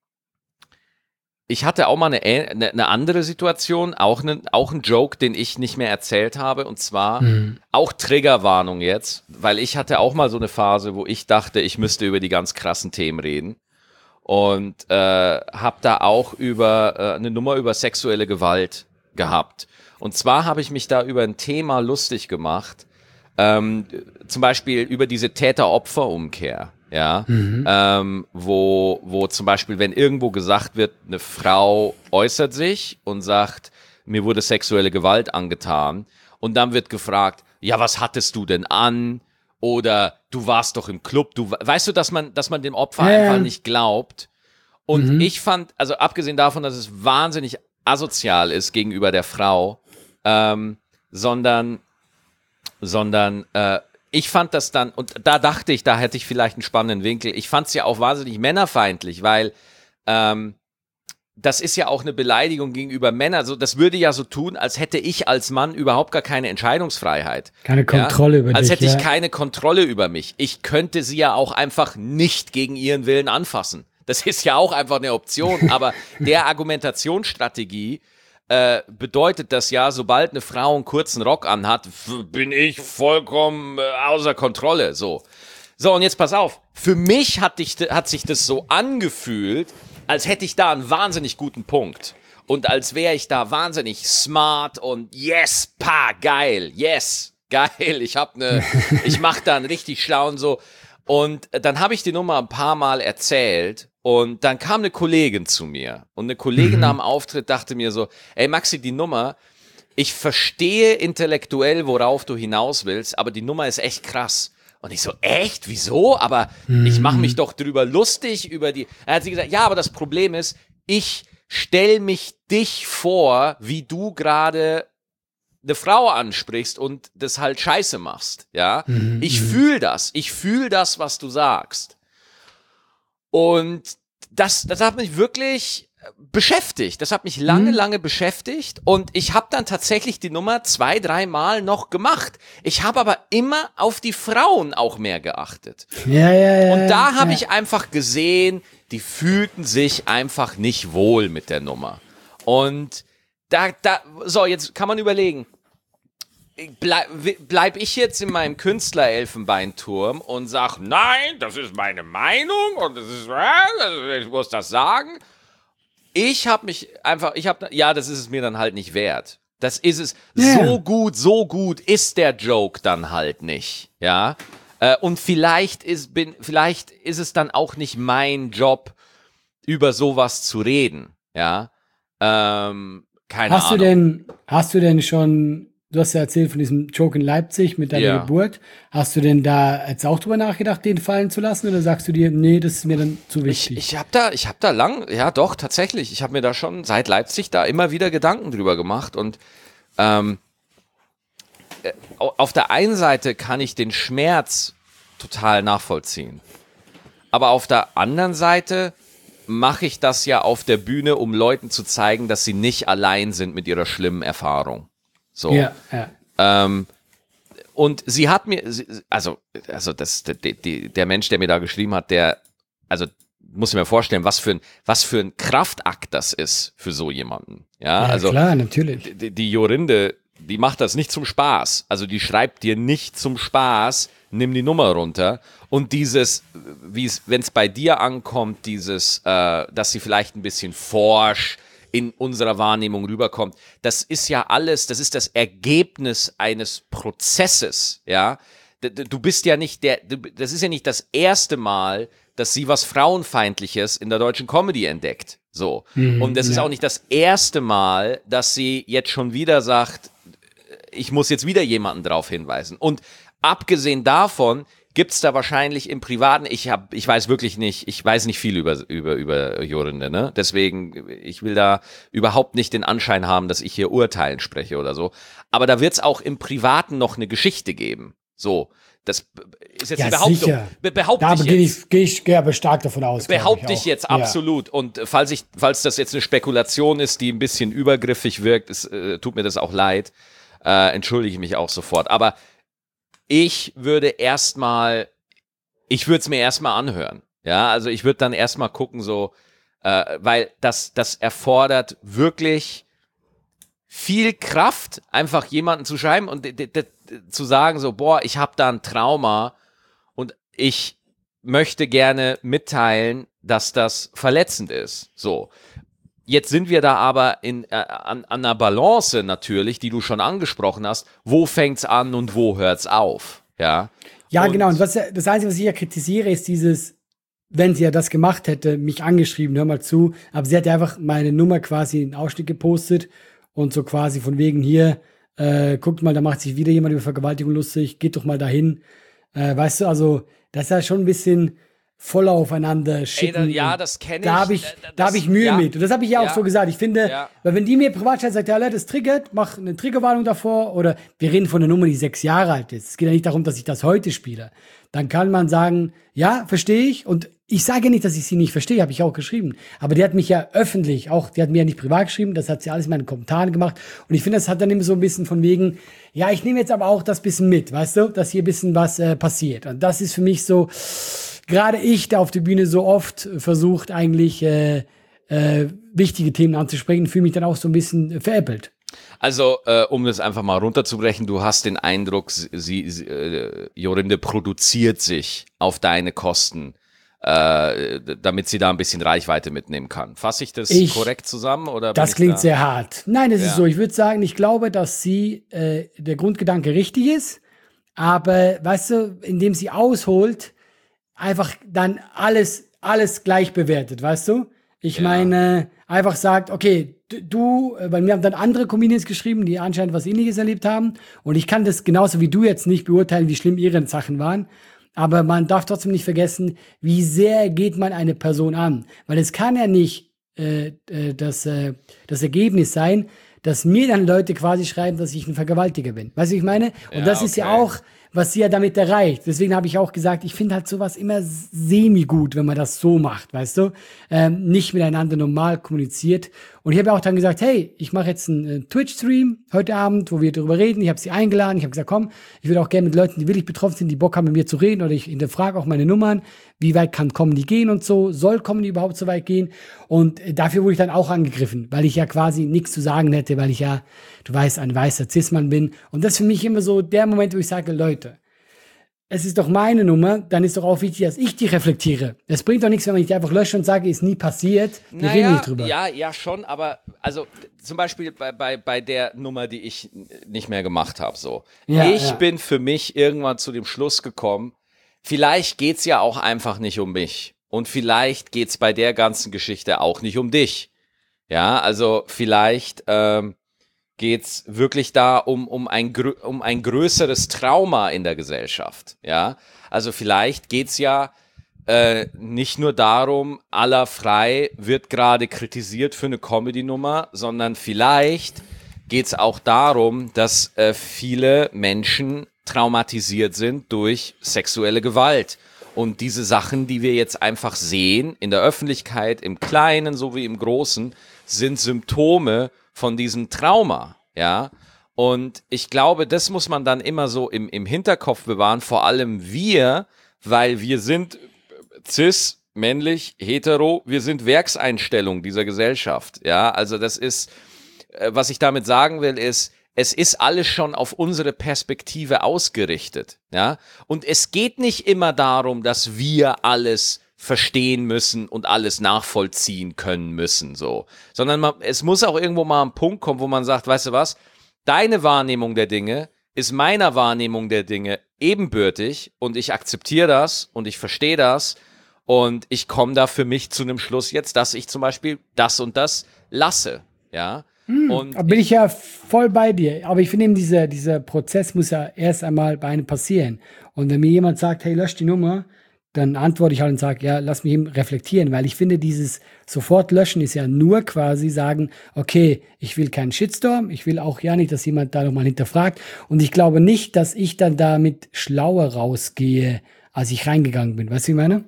A: Ich hatte auch mal eine, eine, eine andere Situation, auch, eine, auch ein Joke, den ich nicht mehr erzählt habe, und zwar mhm. auch Triggerwarnung jetzt, weil ich hatte auch mal so eine Phase, wo ich dachte, ich müsste über die ganz krassen Themen reden und äh, habe da auch über äh, eine Nummer über sexuelle Gewalt gehabt. Und zwar habe ich mich da über ein Thema lustig gemacht, ähm, zum Beispiel über diese Täter-Opfer-Umkehr. Ja, mhm. ähm, wo, wo zum Beispiel, wenn irgendwo gesagt wird, eine Frau äußert sich und sagt, mir wurde sexuelle Gewalt angetan, und dann wird gefragt, ja, was hattest du denn an? Oder du warst doch im Club, du, weißt du, dass man, dass man dem Opfer
B: ja.
A: einfach nicht glaubt. Und mhm. ich fand, also abgesehen davon, dass es wahnsinnig asozial ist gegenüber der Frau, ähm, sondern, sondern, äh, ich fand das dann, und da dachte ich, da hätte ich vielleicht einen spannenden Winkel. Ich fand es ja auch wahnsinnig männerfeindlich, weil ähm, das ist ja auch eine Beleidigung gegenüber Männern. Also das würde ja so tun, als hätte ich als Mann überhaupt gar keine Entscheidungsfreiheit.
B: Keine Kontrolle
A: ja?
B: über dich.
A: Als hätte
B: ja.
A: ich keine Kontrolle über mich. Ich könnte sie ja auch einfach nicht gegen ihren Willen anfassen. Das ist ja auch einfach eine Option. Aber der Argumentationsstrategie Äh, bedeutet das ja, sobald eine Frau einen kurzen Rock anhat, bin ich vollkommen äh, außer Kontrolle. So. So, und jetzt pass auf. Für mich hat, ich, hat sich das so angefühlt, als hätte ich da einen wahnsinnig guten Punkt. Und als wäre ich da wahnsinnig smart und yes, pa, geil, yes, geil. Ich hab ne, ich mach da einen richtig schlauen so. Und dann habe ich die Nummer ein paar Mal erzählt. Und dann kam eine Kollegin zu mir und eine Kollegin mhm. nach dem Auftritt dachte mir so, ey Maxi, die Nummer, ich verstehe intellektuell, worauf du hinaus willst, aber die Nummer ist echt krass. Und ich so, echt? Wieso? Aber mhm. ich mache mich doch drüber lustig über die... Er hat sie gesagt, ja, aber das Problem ist, ich stell mich dich vor, wie du gerade eine Frau ansprichst und das halt scheiße machst. Ja, mhm. ich fühle das. Ich fühle das, was du sagst. Und das, das hat mich wirklich beschäftigt. Das hat mich lange, mhm. lange beschäftigt. Und ich habe dann tatsächlich die Nummer zwei, dreimal noch gemacht. Ich habe aber immer auf die Frauen auch mehr geachtet.
B: Ja, ja, ja.
A: Und da habe
B: ja.
A: ich einfach gesehen, die fühlten sich einfach nicht wohl mit der Nummer. Und da, da, so, jetzt kann man überlegen, Bleib, bleib ich jetzt in meinem Künstler-Elfenbeinturm und sag, nein, das ist meine Meinung und das ist, ich muss das sagen. Ich habe mich einfach, ich habe, ja, das ist es mir dann halt nicht wert. Das ist es, yeah. so gut, so gut ist der Joke dann halt nicht, ja. Und vielleicht ist, bin, vielleicht ist es dann auch nicht mein Job, über sowas zu reden, ja. Ähm, keine
B: hast
A: Ahnung.
B: Du denn, hast du denn schon... Du hast ja erzählt von diesem Joke in Leipzig mit deiner
A: ja.
B: Geburt. Hast du denn da jetzt auch drüber nachgedacht, den fallen zu lassen? Oder sagst du dir, nee, das ist mir dann zu wichtig?
A: Ich, ich habe da, ich habe da lang, ja doch, tatsächlich. Ich habe mir da schon seit Leipzig da immer wieder Gedanken drüber gemacht. Und ähm, auf der einen Seite kann ich den Schmerz total nachvollziehen. Aber auf der anderen Seite mache ich das ja auf der Bühne, um Leuten zu zeigen, dass sie nicht allein sind mit ihrer schlimmen Erfahrung. So.
B: Ja, ja.
A: Ähm, und sie hat mir, also, also das, die, die, der Mensch, der mir da geschrieben hat, der, also muss ich mir vorstellen, was für ein, was für ein Kraftakt das ist für so jemanden. Ja,
B: ja
A: also
B: klar, natürlich.
A: Die, die Jorinde, die macht das nicht zum Spaß. Also die schreibt dir nicht zum Spaß, nimm die Nummer runter. Und dieses, wie es, wenn es bei dir ankommt, dieses, äh, dass sie vielleicht ein bisschen forsch in unserer Wahrnehmung rüberkommt. Das ist ja alles, das ist das Ergebnis eines Prozesses, ja. du bist ja nicht der, das ist ja nicht das erste Mal, dass sie was Frauenfeindliches in der deutschen Comedy entdeckt. So.
B: Mhm,
A: und das
B: ja.
A: ist auch nicht das erste Mal, dass sie jetzt schon wieder sagt, ich muss jetzt wieder jemanden drauf hinweisen. Und abgesehen davon gibt's da wahrscheinlich im Privaten, ich hab, ich weiß wirklich nicht, ich weiß nicht viel über, über, über Jorinde, ne? Deswegen, ich will da überhaupt nicht den Anschein haben, dass ich hier Urteilen spreche oder so. Aber da wird's auch im Privaten noch eine Geschichte geben. So. Das ist jetzt
B: Ja,
A: die Behauptung.
B: sicher.
A: Be behaupte
B: Da
A: ich
B: gehe
A: jetzt.
B: ich, geh ich, geh aber stark davon aus. glaub
A: Behaupte ich
B: auch.
A: jetzt
B: Ja.
A: absolut. Und falls ich, falls das jetzt eine Spekulation ist, die ein bisschen übergriffig wirkt, es, äh, tut mir das auch leid. Äh, entschuldige ich mich auch sofort. Aber ich würde erstmal, ich würde es mir erstmal anhören. Ja, also ich würde dann erstmal gucken, so, äh, weil das, das erfordert wirklich viel Kraft, einfach jemanden zu schreiben und zu sagen, so, boah, ich habe da ein Trauma und ich möchte gerne mitteilen, dass das verletzend ist. So. Jetzt sind wir da aber in, äh, an, an einer Balance natürlich, die du schon angesprochen hast. Wo fängt's an und wo hört's auf? Ja,
B: Ja,
A: und
B: genau. Und was, das Einzige, was ich ja kritisiere, ist dieses, wenn sie ja das gemacht hätte, mich angeschrieben, hör mal zu. Aber sie hat ja einfach meine Nummer quasi in Ausschnitt gepostet und so quasi von wegen hier, äh, guckt mal, da macht sich wieder jemand über Vergewaltigung lustig, geht doch mal dahin. Äh, weißt du, also, das ist ja schon ein bisschen voll aufeinander schicken.
A: Ey, da, ja, das kenne ich.
B: Da habe ich,
A: Das,
B: da hab ich Mühe
A: ja,
B: mit. Und das habe ich ja auch
A: ja,
B: so gesagt. Ich finde,
A: ja.
B: weil wenn die mir privat schreibt, sagt, ja, Leute, das triggert, mach eine Triggerwarnung davor. Oder wir reden von einer Nummer, die sechs Jahre alt ist. Es geht ja nicht darum, dass ich das heute spiele. Dann kann man sagen, ja, verstehe ich. Und ich sage nicht, dass ich sie nicht verstehe, habe ich auch geschrieben. Aber die hat mich ja öffentlich, auch, die hat mir ja nicht privat geschrieben, das hat sie alles in meinen Kommentaren gemacht. Und ich finde, das hat dann immer so ein bisschen von wegen, ja, ich nehme jetzt aber auch das bisschen mit, weißt du, dass hier ein bisschen was äh, passiert. Und das ist für mich so, gerade ich, der auf der Bühne so oft versucht, eigentlich äh, äh, wichtige Themen anzusprechen, fühle mich dann auch so ein bisschen veräppelt.
A: Also, äh, um das einfach mal runterzubrechen, du hast den Eindruck, sie, sie äh, Jorinde produziert sich auf deine Kosten, äh, damit sie da ein bisschen Reichweite mitnehmen kann. Fasse ich das
B: Ich-
A: korrekt zusammen? Oder
B: Das
A: bin ich
B: klingt
A: da?
B: sehr hart. Nein, es
A: Ja.
B: ist so. Ich würde sagen, ich glaube, dass sie äh, der Grundgedanke richtig ist, aber weißt du, indem sie ausholt, einfach dann alles, alles gleich bewertet, weißt du? Ich
A: Ja.
B: meine, einfach sagt, okay, d- du, äh, weil mir haben dann andere Comedians geschrieben, die anscheinend was Ähnliches erlebt haben. Und ich kann das genauso wie du jetzt nicht beurteilen, wie schlimm ihre Sachen waren. Aber man darf trotzdem nicht vergessen, wie sehr geht man eine Person an. Weil es kann ja nicht äh, äh, das, äh, das Ergebnis sein, dass mir dann Leute quasi schreiben, dass ich ein Vergewaltiger bin. Weißt du, wie ich meine? Und
A: Ja,
B: das ist ja
A: okay.
B: auch, was sie ja damit erreicht. Deswegen habe ich auch gesagt, ich finde halt sowas immer semi-gut, wenn man das so macht, weißt du? Ähm, nicht miteinander normal kommuniziert. Und ich habe auch dann gesagt, hey, ich mache jetzt einen äh, Twitch-Stream heute Abend, wo wir darüber reden. Ich habe sie eingeladen. Ich habe gesagt, komm, ich würde auch gerne mit Leuten, die wirklich betroffen sind, die Bock haben, mit mir zu reden. Oder ich hinterfrage auch meine Nummern. Wie weit kann Comedy gehen und so? Soll Comedy überhaupt so weit gehen? Und äh, dafür wurde ich dann auch angegriffen, weil ich ja quasi nichts zu sagen hätte, weil ich ja, du weißt, ein weißer Cis-Mann bin. Und das ist für mich immer so der Moment, wo ich sage, Leute, es ist doch meine Nummer, dann ist doch auch wichtig, dass ich die reflektiere. Es bringt doch nichts, wenn man die einfach löscht und sage, ist nie passiert. Wir
A: Naja,
B: reden nicht drüber.
A: Ja, ja, schon, aber also zum Beispiel bei, bei, bei der Nummer, die ich nicht mehr gemacht habe, so.
B: Ja,
A: ich
B: ja.
A: bin für mich irgendwann zu dem Schluss gekommen, vielleicht geht's ja auch einfach nicht um mich. Und vielleicht geht's bei der ganzen Geschichte auch nicht um dich. Ja, also vielleicht ähm, geht's wirklich da um, um, ein, grö- um ein größeres Trauma in der Gesellschaft. Ja, also vielleicht geht's ja äh, nicht nur darum, aller frei wird gerade kritisiert für eine Comedy-Nummer, sondern vielleicht geht's auch darum, dass äh, viele Menschen traumatisiert sind durch sexuelle Gewalt. Und diese Sachen, die wir jetzt einfach sehen, in der Öffentlichkeit, im Kleinen sowie im Großen, sind Symptome von diesem Trauma, ja. Und ich glaube, das muss man dann immer so im, im Hinterkopf bewahren, vor allem wir, weil wir sind cis, männlich, hetero, wir sind Werkseinstellung dieser Gesellschaft, ja. Also das ist, äh, was ich damit sagen will, ist, es ist alles schon auf unsere Perspektive ausgerichtet, ja. Und es geht nicht immer darum, dass wir alles verstehen müssen und alles nachvollziehen können müssen, so. Sondern man, es muss auch irgendwo mal ein Punkt kommen, wo man sagt, weißt du was, deine Wahrnehmung der Dinge ist meiner Wahrnehmung der Dinge ebenbürtig und ich akzeptiere das und ich verstehe das und ich komme da für mich zu einem Schluss jetzt, dass ich zum Beispiel das und das lasse, ja.
B: Hm,
A: und
B: da bin ich ja voll bei dir. Aber ich finde eben, dieser, dieser Prozess muss ja erst einmal bei einem passieren. Und wenn mir jemand sagt, hey, lösch die Nummer, dann antworte ich halt und sage, ja, lass mich eben reflektieren, weil ich finde, dieses sofort löschen ist ja nur quasi sagen, okay, ich will keinen Shitstorm, ich will auch ja nicht, dass jemand da nochmal hinterfragt und ich glaube nicht, dass ich dann damit schlauer rausgehe, als ich reingegangen bin. Weißt du, wie ich meine?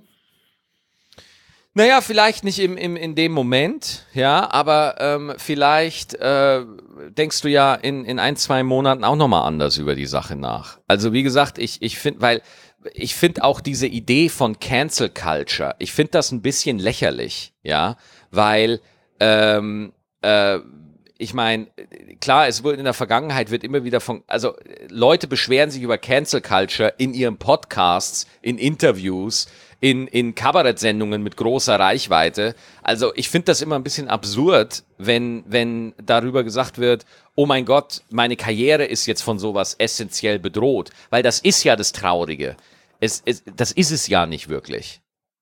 A: Naja, vielleicht nicht im, im, in dem Moment, ja, aber ähm, vielleicht äh, denkst du ja in, in ein, zwei Monaten auch nochmal anders über die Sache nach. Also wie gesagt, ich, ich finde, weil ich finde auch diese Idee von Cancel Culture, ich finde das ein bisschen lächerlich, ja, weil ähm, äh, ich meine, klar, es wurde in der Vergangenheit wird immer wieder von, also Leute beschweren sich über Cancel Culture in ihren Podcasts, in Interviews, in, in Kabarettsendungen mit großer Reichweite. Also ich finde das immer ein bisschen absurd, wenn, wenn darüber gesagt wird, oh mein Gott, meine Karriere ist jetzt von sowas essentiell bedroht, weil das ist ja das Traurige. Es, es, das ist es ja nicht wirklich.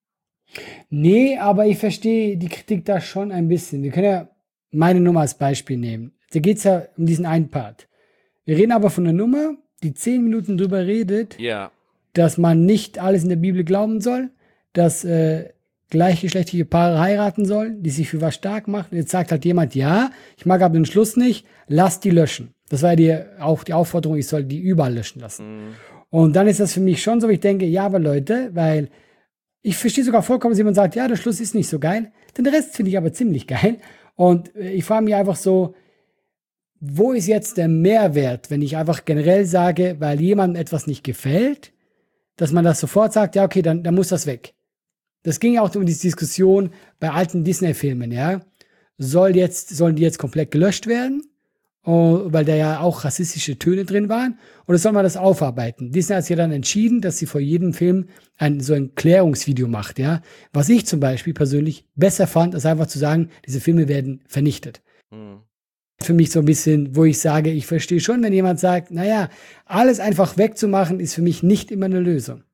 B: Nee, aber ich verstehe die Kritik da schon ein bisschen. Wir können ja meine Nummer als Beispiel nehmen. Da geht es ja um diesen einen Part. Wir reden aber von einer Nummer, die zehn Minuten drüber redet,
A: Ja.
B: dass man nicht alles in der Bibel glauben soll, dass äh, gleichgeschlechtliche Paare heiraten sollen, die sich für was stark machen. Jetzt sagt halt jemand, ja, ich mag aber den Schluss nicht, lass die löschen. Das war ja die, auch die Aufforderung, ich soll die überall löschen lassen. Mhm. Und dann ist das für mich schon so, ich denke, ja, aber Leute, weil ich verstehe sogar vollkommen, dass jemand sagt, ja, der Schluss ist nicht so geil, den Rest finde ich aber ziemlich geil. Und ich frage mich einfach so, wo ist jetzt der Mehrwert, wenn ich einfach generell sage, weil jemandem etwas nicht gefällt, dass man das sofort sagt, ja, okay, dann, dann muss das weg. Das ging ja auch um die Diskussion bei alten Disney-Filmen, ja. Soll jetzt, sollen die jetzt komplett gelöscht werden? Oh, weil da ja auch rassistische Töne drin waren, oder soll man das aufarbeiten? Disney hat sich ja dann entschieden, dass sie vor jedem Film ein, so ein Klärungsvideo macht, ja. Was ich zum Beispiel persönlich besser fand, als einfach zu sagen, diese Filme werden vernichtet. Mhm. Für mich so ein bisschen, wo ich sage, ich verstehe schon, wenn jemand sagt, naja, alles einfach wegzumachen, ist für mich nicht immer eine Lösung.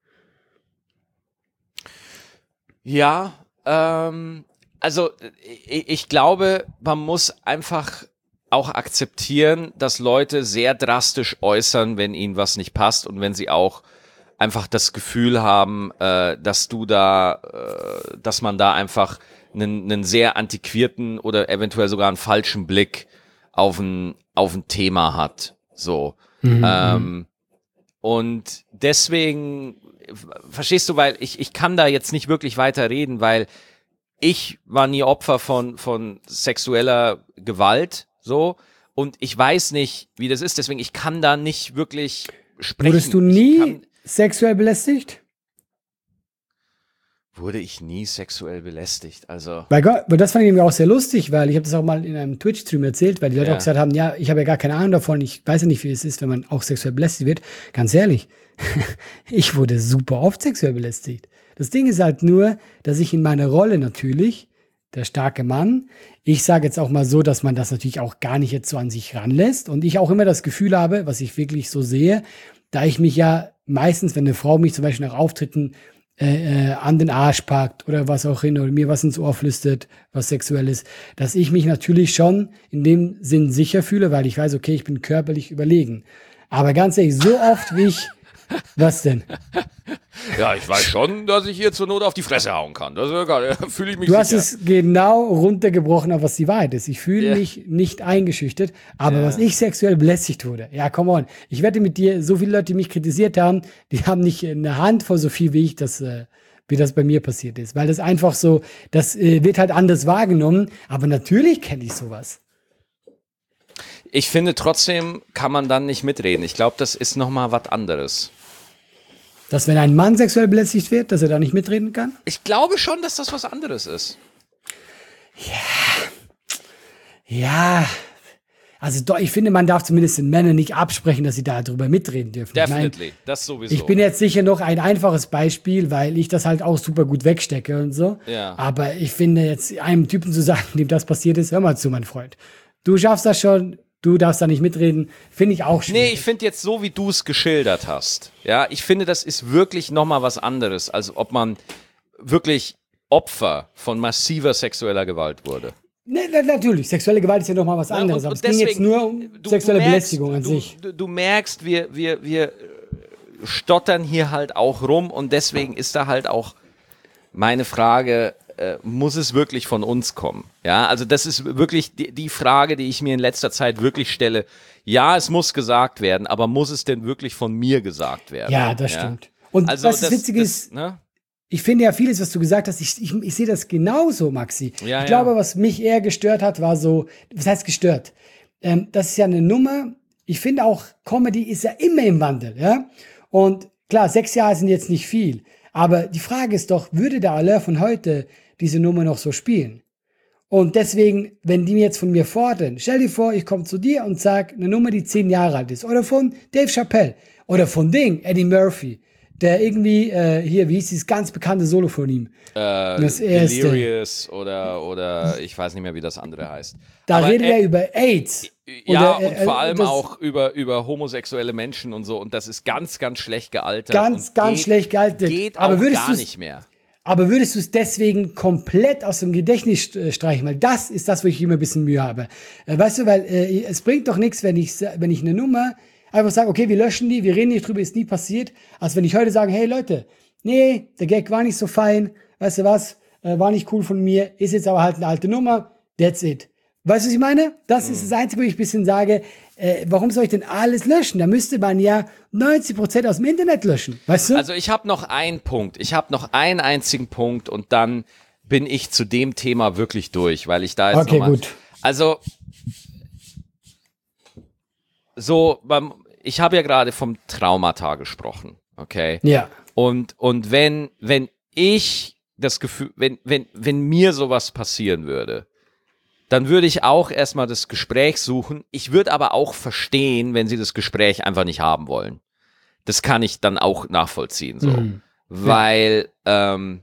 A: Ja, ähm, also ich, ich glaube, man muss einfach auch akzeptieren, dass Leute sehr drastisch äußern, wenn ihnen was nicht passt und wenn sie auch einfach das Gefühl haben, äh, dass du da, äh, dass man da einfach einen, einen sehr antiquierten oder eventuell sogar einen falschen Blick auf ein, auf ein Thema hat. So. Mhm. Ähm, und deswegen, verstehst du, weil ich, ich kann da jetzt nicht wirklich weiter reden, weil ich war nie Opfer von, von sexueller Gewalt. So, und ich weiß nicht, wie das ist, deswegen, ich kann da nicht wirklich sprechen.
B: Wurdest du nie kann, sexuell belästigt?
A: Wurde ich nie sexuell belästigt, also.
B: Bei Gott, aber das fand ich mir auch sehr lustig, weil ich habe das auch mal in einem Twitch-Stream erzählt, weil die Leute ja. auch gesagt haben, ja, ich habe ja gar keine Ahnung davon, ich weiß ja nicht, wie es ist, wenn man auch sexuell belästigt wird. Ganz ehrlich, ich wurde super oft sexuell belästigt. Das Ding ist halt nur, dass ich in meiner Rolle natürlich, der starke Mann, ich sage jetzt auch mal so, dass man das natürlich auch gar nicht jetzt so an sich ranlässt und ich auch immer das Gefühl habe, was ich wirklich so sehe, da ich mich ja meistens, wenn eine Frau mich zum Beispiel nach Auftritten äh, äh, an den Arsch packt oder was auch hin oder mir was ins Ohr flüstert, was sexuell ist, dass ich mich natürlich schon in dem Sinn sicher fühle, weil ich weiß, okay, ich bin körperlich überlegen. Aber ganz ehrlich, so oft wie ich was denn?
A: Ja, ich weiß schon, dass ich hier zur Not auf die Fresse hauen kann. Das fühle ich mich
B: Du
A: sicher.
B: hast es genau runtergebrochen, auf was die Wahrheit ist. Ich fühle yeah. mich nicht eingeschüchtert, aber yeah. was ich sexuell belästigt wurde, ja, come on. Ich wette mit dir, so viele Leute, die mich kritisiert haben, die haben nicht eine Hand voll so viel wie ich, das, äh, wie das bei mir passiert ist. Weil das einfach so, das äh, wird halt anders wahrgenommen, aber natürlich kenne ich sowas.
A: Ich finde, trotzdem kann man dann nicht mitreden. Ich glaube, das ist nochmal was anderes.
B: Dass wenn ein Mann sexuell belästigt wird, dass er da nicht mitreden kann?
A: Ich glaube schon, dass das was anderes ist.
B: Ja. Ja. Also doch, ich finde, man darf zumindest den Männern nicht absprechen, dass sie darüber mitreden dürfen.
A: Definitely,
B: ich mein,
A: das sowieso.
B: Ich bin jetzt sicher noch ein einfaches Beispiel, weil ich das halt auch super gut wegstecke und so.
A: Ja.
B: Aber ich finde jetzt, einem Typen zu sagen, dem das passiert ist, hör mal zu, mein Freund. Du schaffst das schon du darfst da nicht mitreden, finde ich auch schwierig.
A: Nee, ich finde jetzt so, wie du es geschildert hast, ja, ich finde, das ist wirklich nochmal was anderes, als ob man wirklich Opfer von massiver sexueller Gewalt wurde.
B: Nee, natürlich, sexuelle Gewalt ist ja nochmal was anderes,
A: ja, und,
B: aber
A: und
B: es ging jetzt nur um
A: du,
B: sexuelle
A: du merkst,
B: Belästigung an
A: du,
B: sich.
A: Du, du merkst, wir, wir, wir stottern hier halt auch rum und deswegen ist da halt auch meine Frage, äh, muss es wirklich von uns kommen? Ja, also das ist wirklich die, die Frage, die ich mir in letzter Zeit wirklich stelle. Ja, es muss gesagt werden, aber muss es denn wirklich von mir gesagt werden?
B: Ja, das
A: ja?
B: stimmt. Und
A: also
B: was das, das Witzige ist, ne? Ich finde ja vieles, was du gesagt hast, ich, ich, ich sehe das genauso, Maxi.
A: Ja,
B: ich glaube,
A: ja.
B: was mich eher gestört hat, war so, was heißt gestört? Ähm, das ist ja eine Nummer, ich finde auch, Comedy ist ja immer im Wandel, ja? Und klar, sechs Jahre sind jetzt nicht viel, aber die Frage ist doch, würde der Alain von heute diese Nummer noch so spielen? Und deswegen, wenn die mir jetzt von mir fordern, stell dir vor, ich komme zu dir und sag eine Nummer, die zehn Jahre alt ist, oder von Dave Chappelle, oder von Ding, Eddie Murphy, der irgendwie, äh, hier, wie hieß dieses ganz bekannte Solo von ihm?
A: Äh,
B: das erste.
A: Delirious oder, oder ich weiß nicht mehr, wie das andere heißt.
B: Da
A: Aber
B: redet
A: er
B: er über AIDS.
A: Ja,
B: oder,
A: und
B: äh,
A: vor allem
B: das,
A: auch über, über homosexuelle Menschen und so. Und das ist ganz, ganz schlecht gealtert.
B: Ganz,
A: und
B: ganz
A: geht,
B: schlecht gealtert.
A: Geht
B: aber
A: auch
B: würdest
A: gar nicht mehr.
B: Aber würdest du es deswegen komplett aus dem Gedächtnis streichen? Weil das ist das, wo ich immer ein bisschen Mühe habe. Äh, weißt du, weil äh, es bringt doch nichts, wenn ich, wenn ich eine Nummer einfach sage, okay, wir löschen die, wir reden nicht drüber, ist nie passiert. Als wenn ich heute sage, hey Leute, nee, der Gag war nicht so fein, weißt du was, äh, war nicht cool von mir, ist jetzt aber halt eine alte Nummer, that's it. Weißt du, was ich meine? Das mhm. ist das Einzige, wo ich ein bisschen sage, äh, warum soll ich denn alles löschen? Da müsste man ja neunzig Prozent aus dem Internet löschen, weißt du?
A: Also ich habe noch einen Punkt, ich habe noch einen einzigen Punkt und dann bin ich zu dem Thema wirklich durch, weil ich da jetzt
B: okay,
A: nochmal...
B: gut.
A: Also, so, beim, ich habe ja gerade vom Traumata gesprochen, okay?
B: Ja.
A: Und, und wenn, wenn ich das Gefühl, wenn, wenn, wenn mir sowas passieren würde, dann würde ich auch erstmal das Gespräch suchen. Ich würde aber auch verstehen, wenn sie das Gespräch einfach nicht haben wollen. Das kann ich dann auch nachvollziehen, so.
B: Mhm.
A: Weil, ja. ähm,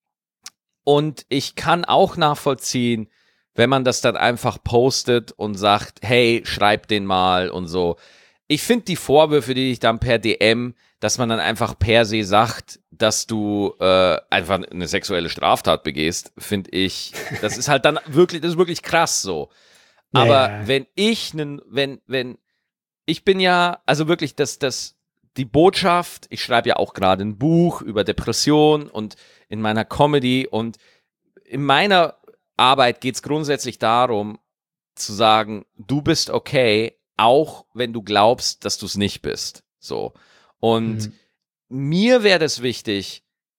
A: und ich kann auch nachvollziehen, wenn man das dann einfach postet und sagt, hey, schreib den mal und so. Ich finde die Vorwürfe, die ich dann per D M, dass man dann einfach per se sagt, dass du äh, einfach eine sexuelle Straftat begehst, finde ich, das ist halt dann wirklich, das ist wirklich krass so. Aber
B: ja.
A: wenn ich, nen, wenn, wenn, ich bin ja, also wirklich, das, das, die Botschaft, ich schreibe ja auch gerade ein Buch über Depression und in meiner Comedy und in meiner Arbeit geht es grundsätzlich darum, zu sagen, du bist okay, auch wenn du glaubst, dass du es nicht bist. So. Und mhm. mir wäre das wichtig,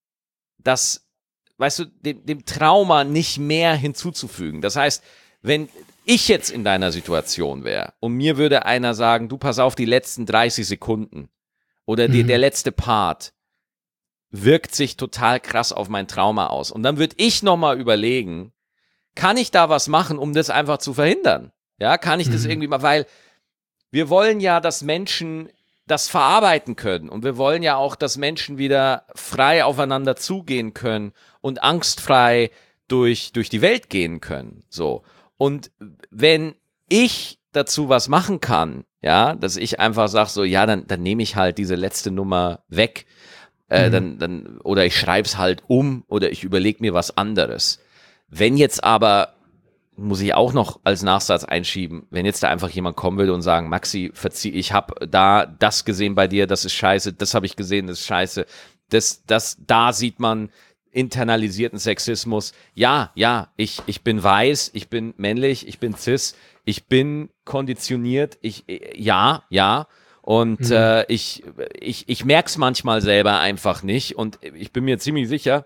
A: dass, weißt du, dem, dem Trauma nicht mehr hinzuzufügen. Das heißt, wenn ich jetzt in deiner Situation wäre und mir würde einer sagen, du pass auf, die letzten dreißig Sekunden oder die, mhm. der letzte Part wirkt sich total krass auf mein Trauma aus. Und dann würde ich nochmal überlegen, kann ich da was machen, um das einfach zu verhindern? Ja, kann ich das mhm. irgendwie mal, weil wir wollen ja, dass Menschen das verarbeiten können und wir wollen ja auch, dass Menschen wieder frei aufeinander zugehen können und angstfrei durch, durch die Welt gehen können. So. Und wenn ich dazu was machen kann, ja, dass ich einfach sage, so, ja, dann, dann nehme ich halt diese letzte Nummer weg, äh, mhm. dann, dann, oder ich schreibe es halt um oder ich überlege mir was anderes. Wenn jetzt aber, muss ich auch noch als Nachsatz einschieben, wenn jetzt da einfach jemand kommen würde und sagen, Maxi, verzieh, ich habe da das gesehen bei dir, das ist scheiße, das habe ich gesehen, das ist scheiße, das, das, da sieht man internalisierten Sexismus. Ja, ja, ich, ich bin weiß, ich bin männlich, ich bin cis, ich bin konditioniert, ich, ja, ja, und mhm. äh, ich, ich, ich merke es manchmal selber einfach nicht und ich bin mir ziemlich sicher,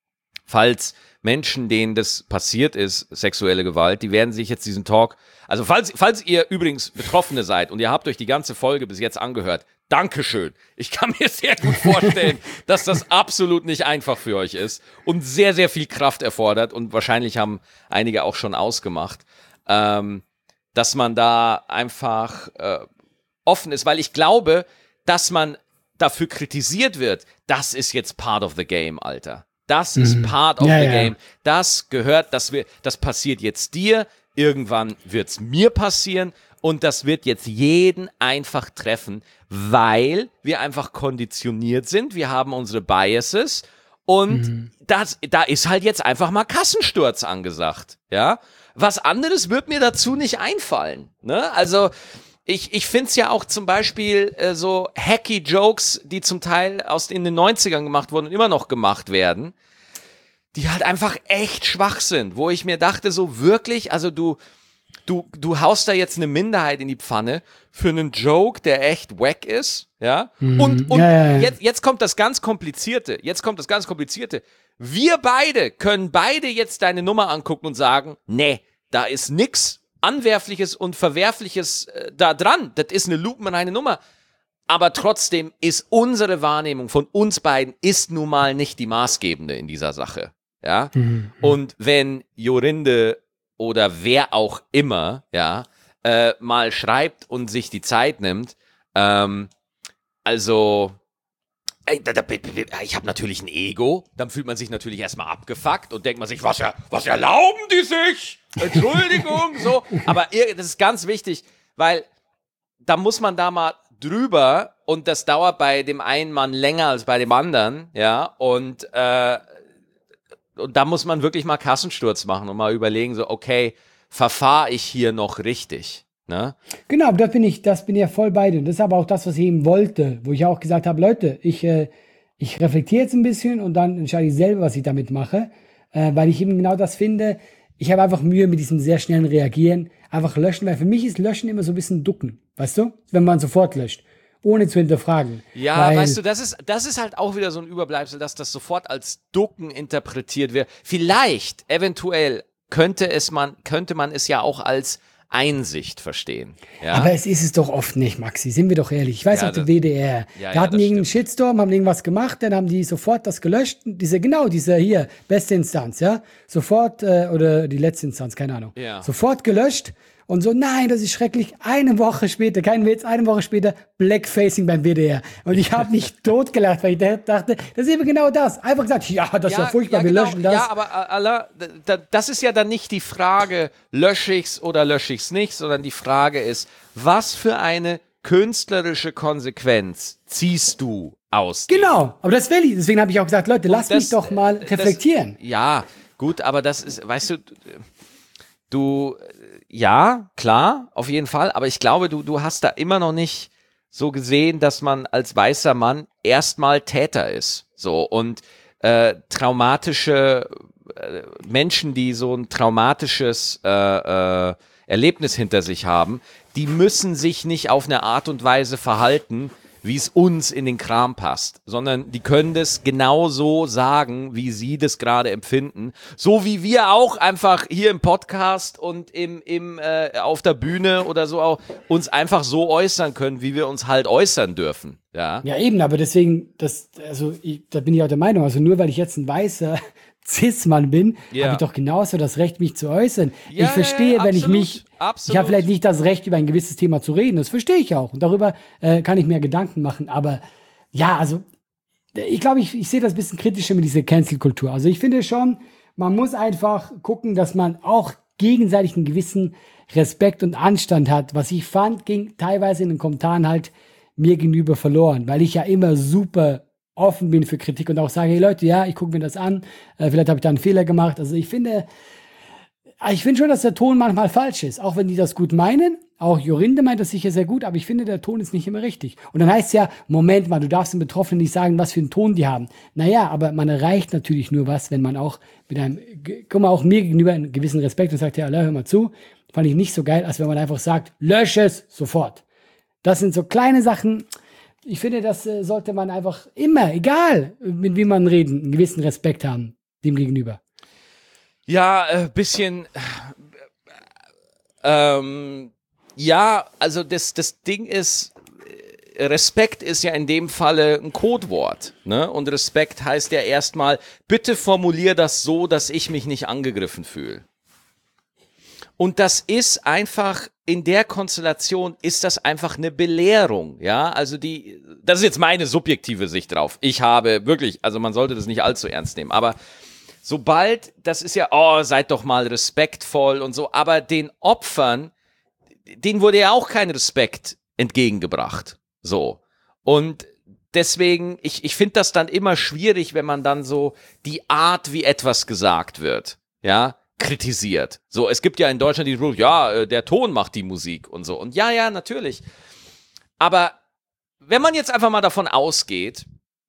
A: falls Menschen, denen das passiert ist, sexuelle Gewalt, die werden sich jetzt diesen Talk, also falls, falls ihr übrigens Betroffene seid und ihr habt euch die ganze Folge bis jetzt angehört, Dankeschön. Ich kann mir sehr gut vorstellen, dass das absolut nicht einfach für euch ist und sehr, sehr viel Kraft erfordert und wahrscheinlich haben einige auch schon ausgemacht, ähm, dass man da einfach äh, offen ist, weil ich glaube, dass man dafür kritisiert wird, das ist jetzt part of the game, Alter. Das ist mhm. part of
B: ja,
A: the
B: ja.
A: game. Das gehört, das, wir, das passiert jetzt dir. Irgendwann wird es mir passieren. Und das wird jetzt jeden einfach treffen, weil wir einfach konditioniert sind. Wir haben unsere Biases und mhm. das, da ist halt jetzt einfach mal Kassensturz angesagt. Ja, was anderes wird mir dazu nicht einfallen. Ne? Also ich, ich finde es ja auch zum Beispiel äh, so hacky Jokes, die zum Teil aus in den neunzigern gemacht wurden und immer noch gemacht werden, die halt einfach echt schwach sind, wo ich mir dachte, so wirklich, also du, du, du haust da jetzt eine Minderheit in die Pfanne für einen Joke, der echt wack ist, ja, mhm. und, und ja, ja, ja. Jetzt, jetzt kommt das ganz Komplizierte, jetzt kommt das ganz Komplizierte, wir beide können beide jetzt deine Nummer angucken und sagen, nee, da ist nix Anwerfliches und Verwerfliches äh, da dran, das ist eine lupenreine Nummer. Aber trotzdem ist unsere Wahrnehmung von uns beiden ist nun mal nicht die maßgebende in dieser Sache. Ja, mhm. Und wenn Jorinde oder wer auch immer, ja, äh, mal schreibt und sich die Zeit nimmt, ähm, also, ey, da, da, ich habe natürlich ein Ego, dann fühlt man sich natürlich erstmal abgefuckt und denkt man sich, was, was erlauben die sich? Entschuldigung, so. Aber das ist ganz wichtig, weil da muss man da mal drüber und das dauert bei dem einen Mann länger als bei dem anderen, ja, und äh, Und da muss man wirklich mal Kassensturz machen und mal überlegen, so, okay, verfahre ich hier noch richtig? Ne?
B: Genau, das bin ich, das bin ich ja voll bei dir. Das ist aber auch das, was ich eben wollte, wo ich auch gesagt habe, Leute, ich, äh, ich reflektiere jetzt ein bisschen und dann entscheide ich selber, was ich damit mache, äh, weil ich eben genau das finde. Ich habe einfach Mühe mit diesem sehr schnellen Reagieren, einfach löschen, weil für mich ist Löschen immer so ein bisschen Ducken, weißt du? Wenn man sofort löscht. Ohne zu hinterfragen.
A: Ja, weil, weißt du, das ist, das ist halt auch wieder so ein Überbleibsel, dass das sofort als Ducken interpretiert wird. Vielleicht, eventuell, könnte es man, könnte man es ja auch als Einsicht verstehen. Ja?
B: Aber es ist es doch oft nicht, Maxi, sind wir doch ehrlich. Ich weiß
A: ja,
B: auch, der W D R,
A: ja,
B: da
A: ja,
B: hatten irgendeinen Shitstorm, haben irgendwas gemacht, dann haben die sofort das gelöscht. Diese, genau, diese hier, beste Instanz, ja. Sofort, äh, oder die letzte Instanz, keine Ahnung.
A: Ja.
B: Sofort gelöscht. Und so, nein, das ist schrecklich. Eine Woche später, kein Witz, eine Woche später, Blackfacing beim W D R. Und ich habe mich totgelacht, weil ich dachte, das ist eben genau das. Einfach gesagt, ja, das ist ja, ja furchtbar, ja, genau. Wir löschen das.
A: Ja, aber Allah, das ist ja dann nicht die Frage, lösche ich's oder lösche ich's nicht, sondern die Frage ist, was für eine künstlerische Konsequenz ziehst du aus?
B: Genau, aber das will ich. Deswegen habe ich auch gesagt, Leute, lasst das, mich doch mal reflektieren.
A: Das, ja, gut, aber das ist, weißt du, du... Ja, klar, auf jeden Fall. Aber ich glaube, du, du hast da immer noch nicht so gesehen, dass man als weißer Mann erstmal Täter ist. So und äh, traumatische äh, Menschen, die so ein traumatisches äh, äh, Erlebnis hinter sich haben, die müssen sich nicht auf eine Art und Weise verhalten, wie es uns in den Kram passt, sondern die können das genauso sagen, wie sie das gerade empfinden. So wie wir auch einfach hier im Podcast und im, im, äh, auf der Bühne oder so auch uns einfach so äußern können, wie wir uns halt äußern dürfen. Ja,
B: ja eben, aber deswegen, das, also ich, da bin ich auch der Meinung, also nur weil ich jetzt ein weißer Cis-Mann bin, ja. habe ich doch genauso das Recht, mich zu äußern. Ja, ich verstehe, ja, wenn ich mich, absolut. Ich habe vielleicht nicht das Recht, über ein gewisses Thema zu reden, das verstehe ich auch. Und darüber äh, kann ich mir Gedanken machen. Aber ja, also ich glaube, ich, ich sehe das ein bisschen kritischer mit dieser Cancel-Kultur. Also ich finde schon, man muss einfach gucken, dass man auch gegenseitig einen gewissen Respekt und Anstand hat. Was ich fand, ging teilweise in den Kommentaren halt mir gegenüber verloren, weil ich ja immer super offen bin für Kritik und auch sage, hey Leute, ja, ich gucke mir das an, äh, vielleicht habe ich da einen Fehler gemacht. Also ich finde, ich finde schon, dass der Ton manchmal falsch ist, auch wenn die das gut meinen. Auch Jorinde meint das sicher sehr gut, aber ich finde, der Ton ist nicht immer richtig. Und dann heißt es ja, Moment mal, du darfst den Betroffenen nicht sagen, was für einen Ton die haben. Naja, aber man erreicht natürlich nur was, wenn man auch mit einem, guck mal, auch mir gegenüber einen gewissen Respekt und sagt, ja, Allah, hör mal zu, fand ich nicht so geil, als wenn man einfach sagt, lösche es sofort. Das sind so kleine Sachen. Ich finde, das äh, sollte man einfach immer, egal mit wem man reden, einen gewissen Respekt haben, dem gegenüber.
A: Ja, ein äh, bisschen, ähm, ja, also das, das Ding ist, Respekt ist ja in dem Falle ein Codewort, ne? Und Respekt heißt ja erstmal, bitte formulier das so, dass ich mich nicht angegriffen fühle. Und das ist einfach, in der Konstellation ist das einfach eine Belehrung, ja, also die, das ist jetzt meine subjektive Sicht drauf. Ich habe wirklich, also man sollte das nicht allzu ernst nehmen, aber sobald, das ist ja, oh, seid doch mal respektvoll und so, aber den Opfern, denen wurde ja auch kein Respekt entgegengebracht. So. Und deswegen, ich, ich finde das dann immer schwierig, wenn man dann so die Art, wie etwas gesagt wird, ja, kritisiert. So, es gibt ja in Deutschland die Rule, ja, der Ton macht die Musik und so. Und ja, ja, natürlich. Aber wenn man jetzt einfach mal davon ausgeht,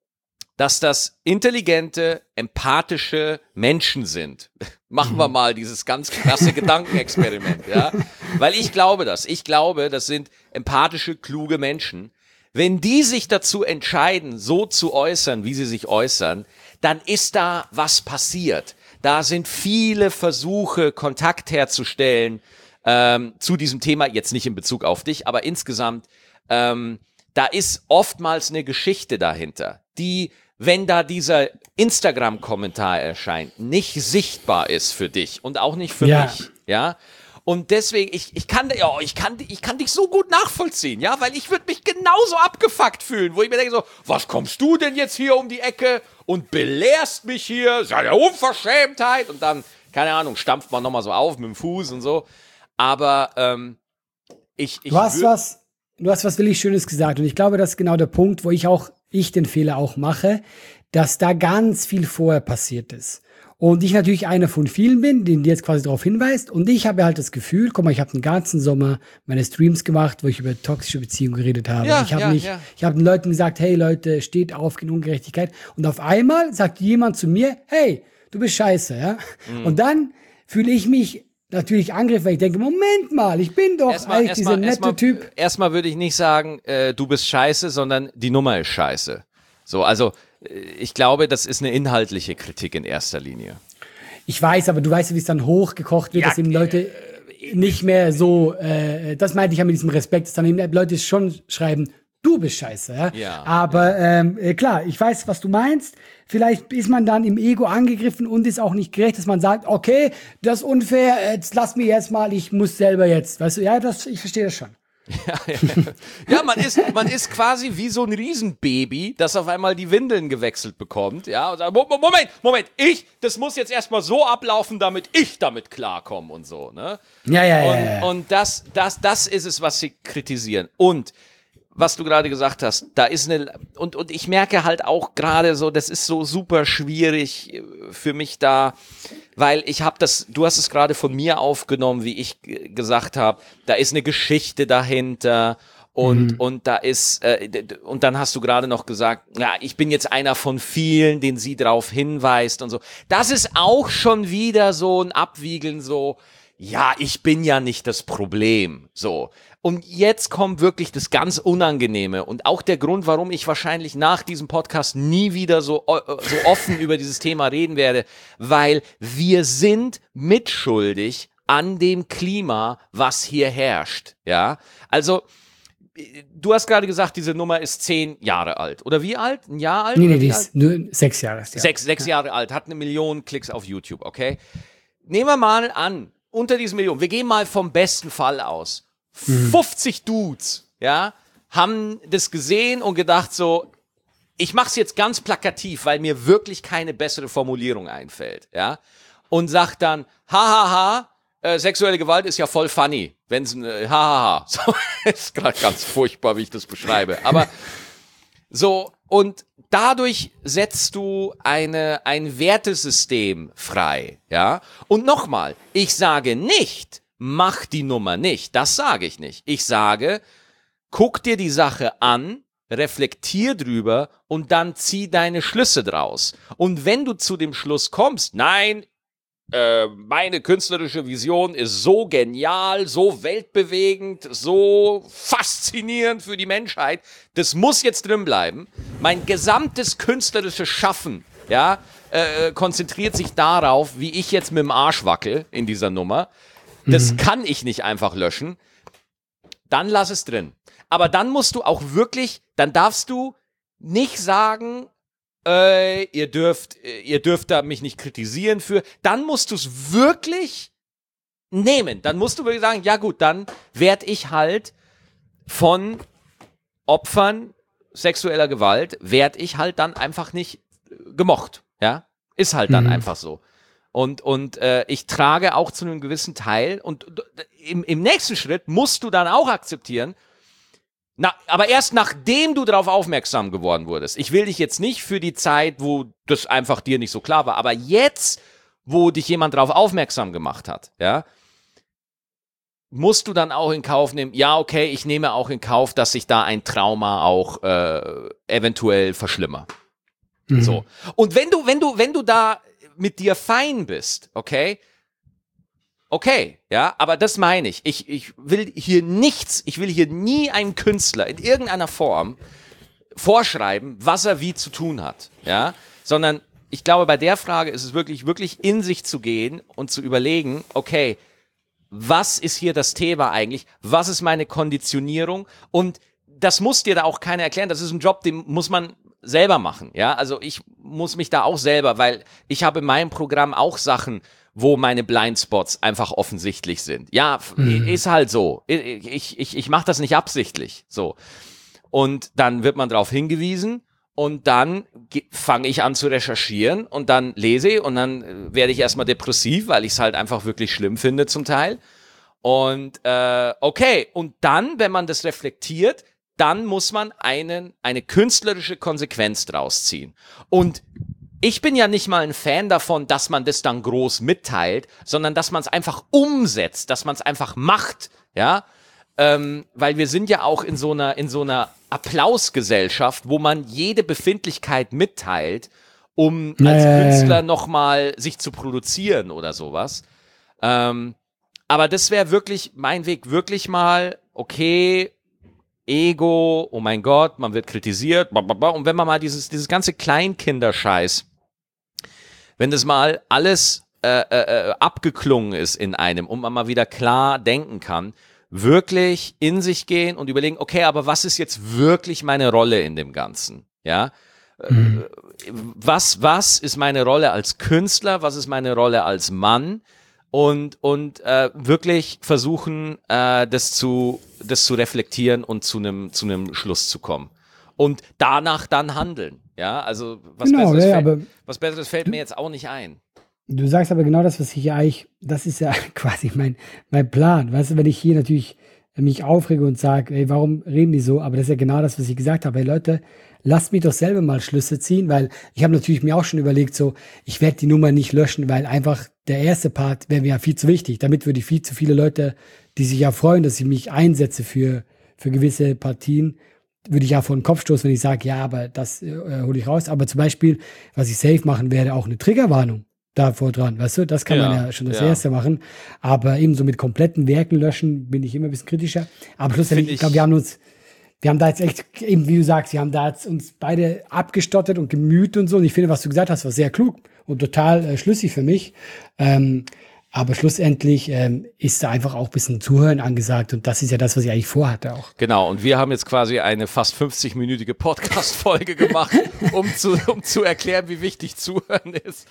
A: dass das intelligente, empathische Menschen sind, machen wir mal dieses ganz krasse Gedankenexperiment, ja, weil ich glaube das. Ich glaube, das sind empathische, kluge Menschen. Wenn die sich dazu entscheiden, so zu äußern, wie sie sich äußern, dann ist da was passiert. Da sind viele Versuche, Kontakt herzustellen ähm, zu diesem Thema, jetzt nicht in Bezug auf dich, aber insgesamt, ähm, da ist oftmals eine Geschichte dahinter, die, wenn da dieser Instagram-Kommentar erscheint, nicht sichtbar ist für dich und auch nicht für
B: ja.
A: mich, ja. Und deswegen, ich, ich kann, ja, ich kann, ich kann dich so gut nachvollziehen, ja, weil ich würde mich genauso abgefuckt fühlen, wo ich mir denke so, was kommst du denn jetzt hier um die Ecke und belehrst mich hier, das ist ja eine Unverschämtheit, und dann, keine Ahnung, stampft man nochmal so auf mit dem Fuß und so, aber ähm, ich, ich
B: Du hast was, du hast was wirklich Schönes gesagt, und ich glaube, das ist genau der Punkt, wo ich auch, ich den Fehler auch mache, dass da ganz viel vorher passiert ist. Und ich natürlich einer von vielen bin, den jetzt quasi darauf hinweist. Und ich habe halt das Gefühl, guck mal, ich habe den ganzen Sommer meine Streams gemacht, wo ich über toxische Beziehungen geredet habe.
A: Ja,
B: ich habe
A: ja,
B: nicht,
A: ja.
B: ich habe den Leuten gesagt, hey Leute, steht auf gegen Ungerechtigkeit. Und auf einmal sagt jemand zu mir, hey, du bist scheiße, ja. Mhm. Und dann fühle ich mich natürlich angegriffen, weil ich denke, Moment mal, ich bin doch
A: erstmal,
B: eigentlich
A: erstmal,
B: dieser nette
A: erstmal,
B: Typ.
A: Erstmal würde ich nicht sagen, äh, du bist scheiße, sondern die Nummer ist scheiße. So, also ich glaube, das ist eine inhaltliche Kritik in erster Linie.
B: Ich weiß, aber du weißt, wie es dann hochgekocht wird, ja, dass eben Leute äh, nicht mehr so, äh, das meinte ich ja mit diesem Respekt, dass dann eben Leute schon schreiben, du bist scheiße. Ja?
A: Ja,
B: aber
A: ja.
B: Ähm, äh, klar, ich weiß, was du meinst. Vielleicht ist man dann im Ego angegriffen und ist auch nicht gerecht, dass man sagt, okay, das ist unfair, jetzt lass mich jetzt mal, ich muss selber jetzt. Weißt du, ja, das, ich verstehe das schon.
A: Ja, ja. ja, man ist, man ist quasi wie so ein Riesenbaby, das auf einmal die Windeln gewechselt bekommt, ja, und sagt, Moment, Moment, ich, das muss jetzt erstmal so ablaufen, damit ich damit klarkomme und so, ne?
B: Ja, ja,
A: und,
B: ja. ja.
A: Und das, das, das ist es, was sie kritisieren. Und was du gerade gesagt hast, da ist eine, und, und ich merke halt auch gerade so, das ist so super schwierig für mich da, weil ich habe das, du hast es gerade von mir aufgenommen, wie ich g- gesagt habe, da ist eine Geschichte dahinter und, mhm. und da ist, äh, und dann hast du gerade noch gesagt, ja, ich bin jetzt einer von vielen, den sie darauf hinweist und so. Das ist auch schon wieder so ein Abwiegeln, so, ja, ich bin ja nicht das Problem, so. Und jetzt kommt wirklich das ganz Unangenehme und auch der Grund, warum ich wahrscheinlich nach diesem Podcast nie wieder so, so offen über dieses Thema reden werde, weil wir sind mitschuldig an dem Klima, was hier herrscht, ja. Also, du hast gerade gesagt, diese Nummer ist zehn Jahre alt. Oder wie alt? Ein Jahr alt?
B: Nee, nee,
A: die
B: ist nur sechs Jahre. Ja.
A: Sechs, sechs ja. Jahre alt, hat eine Million Klicks auf YouTube, okay? Nehmen wir mal an, unter diesen Millionen, wir gehen mal vom besten Fall aus. fünfzig Dudes, ja, haben das gesehen und gedacht so, ich mach's jetzt ganz plakativ, weil mir wirklich keine bessere Formulierung einfällt, ja, und sagt dann, hahaha, äh, sexuelle Gewalt ist ja voll funny, wenn's, äh, hahaha, so, ist gerade ganz furchtbar, wie ich das beschreibe, aber so, und dadurch setzt du eine, ein Wertesystem frei, ja, und nochmal, ich sage nicht, mach die Nummer nicht, das sage ich nicht. Ich sage, guck dir die Sache an, reflektier drüber und dann zieh deine Schlüsse draus. Und wenn du zu dem Schluss kommst, nein, äh, meine künstlerische Vision ist so genial, so weltbewegend, so faszinierend für die Menschheit, das muss jetzt drin bleiben. Mein gesamtes künstlerisches Schaffen, ja, äh, konzentriert sich darauf, wie ich jetzt mit dem Arsch wackel in dieser Nummer. Das mhm. kann ich nicht einfach löschen. Dann lass es drin. Aber dann musst du auch wirklich, dann darfst du nicht sagen, äh, ihr dürft, ihr dürft da mich nicht kritisieren für. Dann musst du es wirklich nehmen. Dann musst du wirklich sagen, ja gut, dann werde ich halt von Opfern sexueller Gewalt, werde ich halt dann einfach nicht gemocht. Ja, ist halt dann mhm. einfach so. Und, und äh, ich trage auch zu einem gewissen Teil und im, im nächsten Schritt musst du dann auch akzeptieren, na, aber erst nachdem du darauf aufmerksam geworden wurdest. Ich will dich jetzt nicht für die Zeit, wo das einfach dir nicht so klar war, aber jetzt, wo dich jemand darauf aufmerksam gemacht hat, ja, musst du dann auch in Kauf nehmen, ja, okay, ich nehme auch in Kauf, dass sich da ein Trauma auch äh, eventuell verschlimmert. Mhm. So. Und wenn du, wenn du, wenn du da mit dir fein bist, okay, okay, ja, aber das meine ich. Ich, ich will hier nichts, ich will hier nie einem Künstler in irgendeiner Form vorschreiben, was er wie zu tun hat, ja, sondern ich glaube, bei der Frage ist es wirklich, wirklich in sich zu gehen und zu überlegen, okay, was ist hier das Thema eigentlich? Was ist meine Konditionierung? Und das muss dir da auch keiner erklären. Das ist ein Job, den muss man selber machen, ja, also ich muss mich da auch selber, weil ich habe in meinem Programm auch Sachen, wo meine Blindspots einfach offensichtlich sind. Ja, mhm. ist halt so. Ich, ich, ich mache das nicht absichtlich, so. Und dann wird man darauf hingewiesen und dann fange ich an zu recherchieren und dann lese ich und dann werde ich erstmal depressiv, weil ich es halt einfach wirklich schlimm finde zum Teil. Und äh, okay, und dann, wenn man das reflektiert, dann muss man einen, eine künstlerische Konsequenz draus ziehen. Und ich bin ja nicht mal ein Fan davon, dass man das dann groß mitteilt, sondern dass man es einfach umsetzt, dass man es einfach macht, ja, ähm, weil wir sind ja auch in so einer, in so einer Applausgesellschaft, wo man jede Befindlichkeit mitteilt, um nee. als Künstler nochmal sich zu produzieren oder sowas. Ähm, aber das wäre wirklich mein Weg, wirklich mal, okay, Ego, oh mein Gott, man wird kritisiert, blablabla. Und wenn man mal dieses, dieses ganze Kleinkinderscheiß, wenn das mal alles äh, äh, abgeklungen ist in einem und man mal wieder klar denken kann, wirklich in sich gehen und überlegen, okay, aber was ist jetzt wirklich meine Rolle in dem Ganzen? Ja, mhm. was, was ist meine Rolle als Künstler? Was ist meine Rolle als Mann? Und, und äh, wirklich versuchen, äh, das zu, das zu reflektieren und zu einem, zu einem Schluss zu kommen. Und danach dann handeln. Ja, also was, genau, Besseres, ja, fällt, was Besseres fällt mir jetzt auch nicht ein.
B: Du sagst aber genau das, was ich ja eigentlich, das ist ja quasi mein, mein Plan. Weißt du, wenn ich hier natürlich mich aufrege und sage, ey, warum reden die so? Aber das ist ja genau das, was ich gesagt habe. Hey Leute, lasst mich doch selber mal Schlüsse ziehen, weil ich habe natürlich mir auch schon überlegt, so, ich werde die Nummer nicht löschen, weil einfach der erste Part wäre mir ja viel zu wichtig. Damit würde ich viel zu viele Leute, die sich ja freuen, dass ich mich einsetze für, für gewisse Partien, würde ich ja vor den Kopf stoßen, wenn ich sage, ja, aber das äh, hole ich raus. Aber zum Beispiel, was ich safe machen werde, auch eine Triggerwarnung davor dran, weißt du, das kann ja, man ja schon das ja. erste machen, aber eben so mit kompletten Werken löschen, bin ich immer ein bisschen kritischer, aber schlussendlich, ich, ich glaube, wir haben uns, wir haben da jetzt echt, eben wie du sagst, wir haben da jetzt uns beide abgestottert und gemüht und so, und ich finde, was du gesagt hast, war sehr klug und total äh, schlüssig für mich, ähm, aber schlussendlich ähm, ist da einfach auch ein bisschen Zuhören angesagt und das ist ja das, was ich eigentlich vorhatte auch.
A: Genau, und wir haben jetzt quasi eine fast fünfzig-minütige Podcast-Folge gemacht, um zu, um zu erklären, wie wichtig Zuhören ist.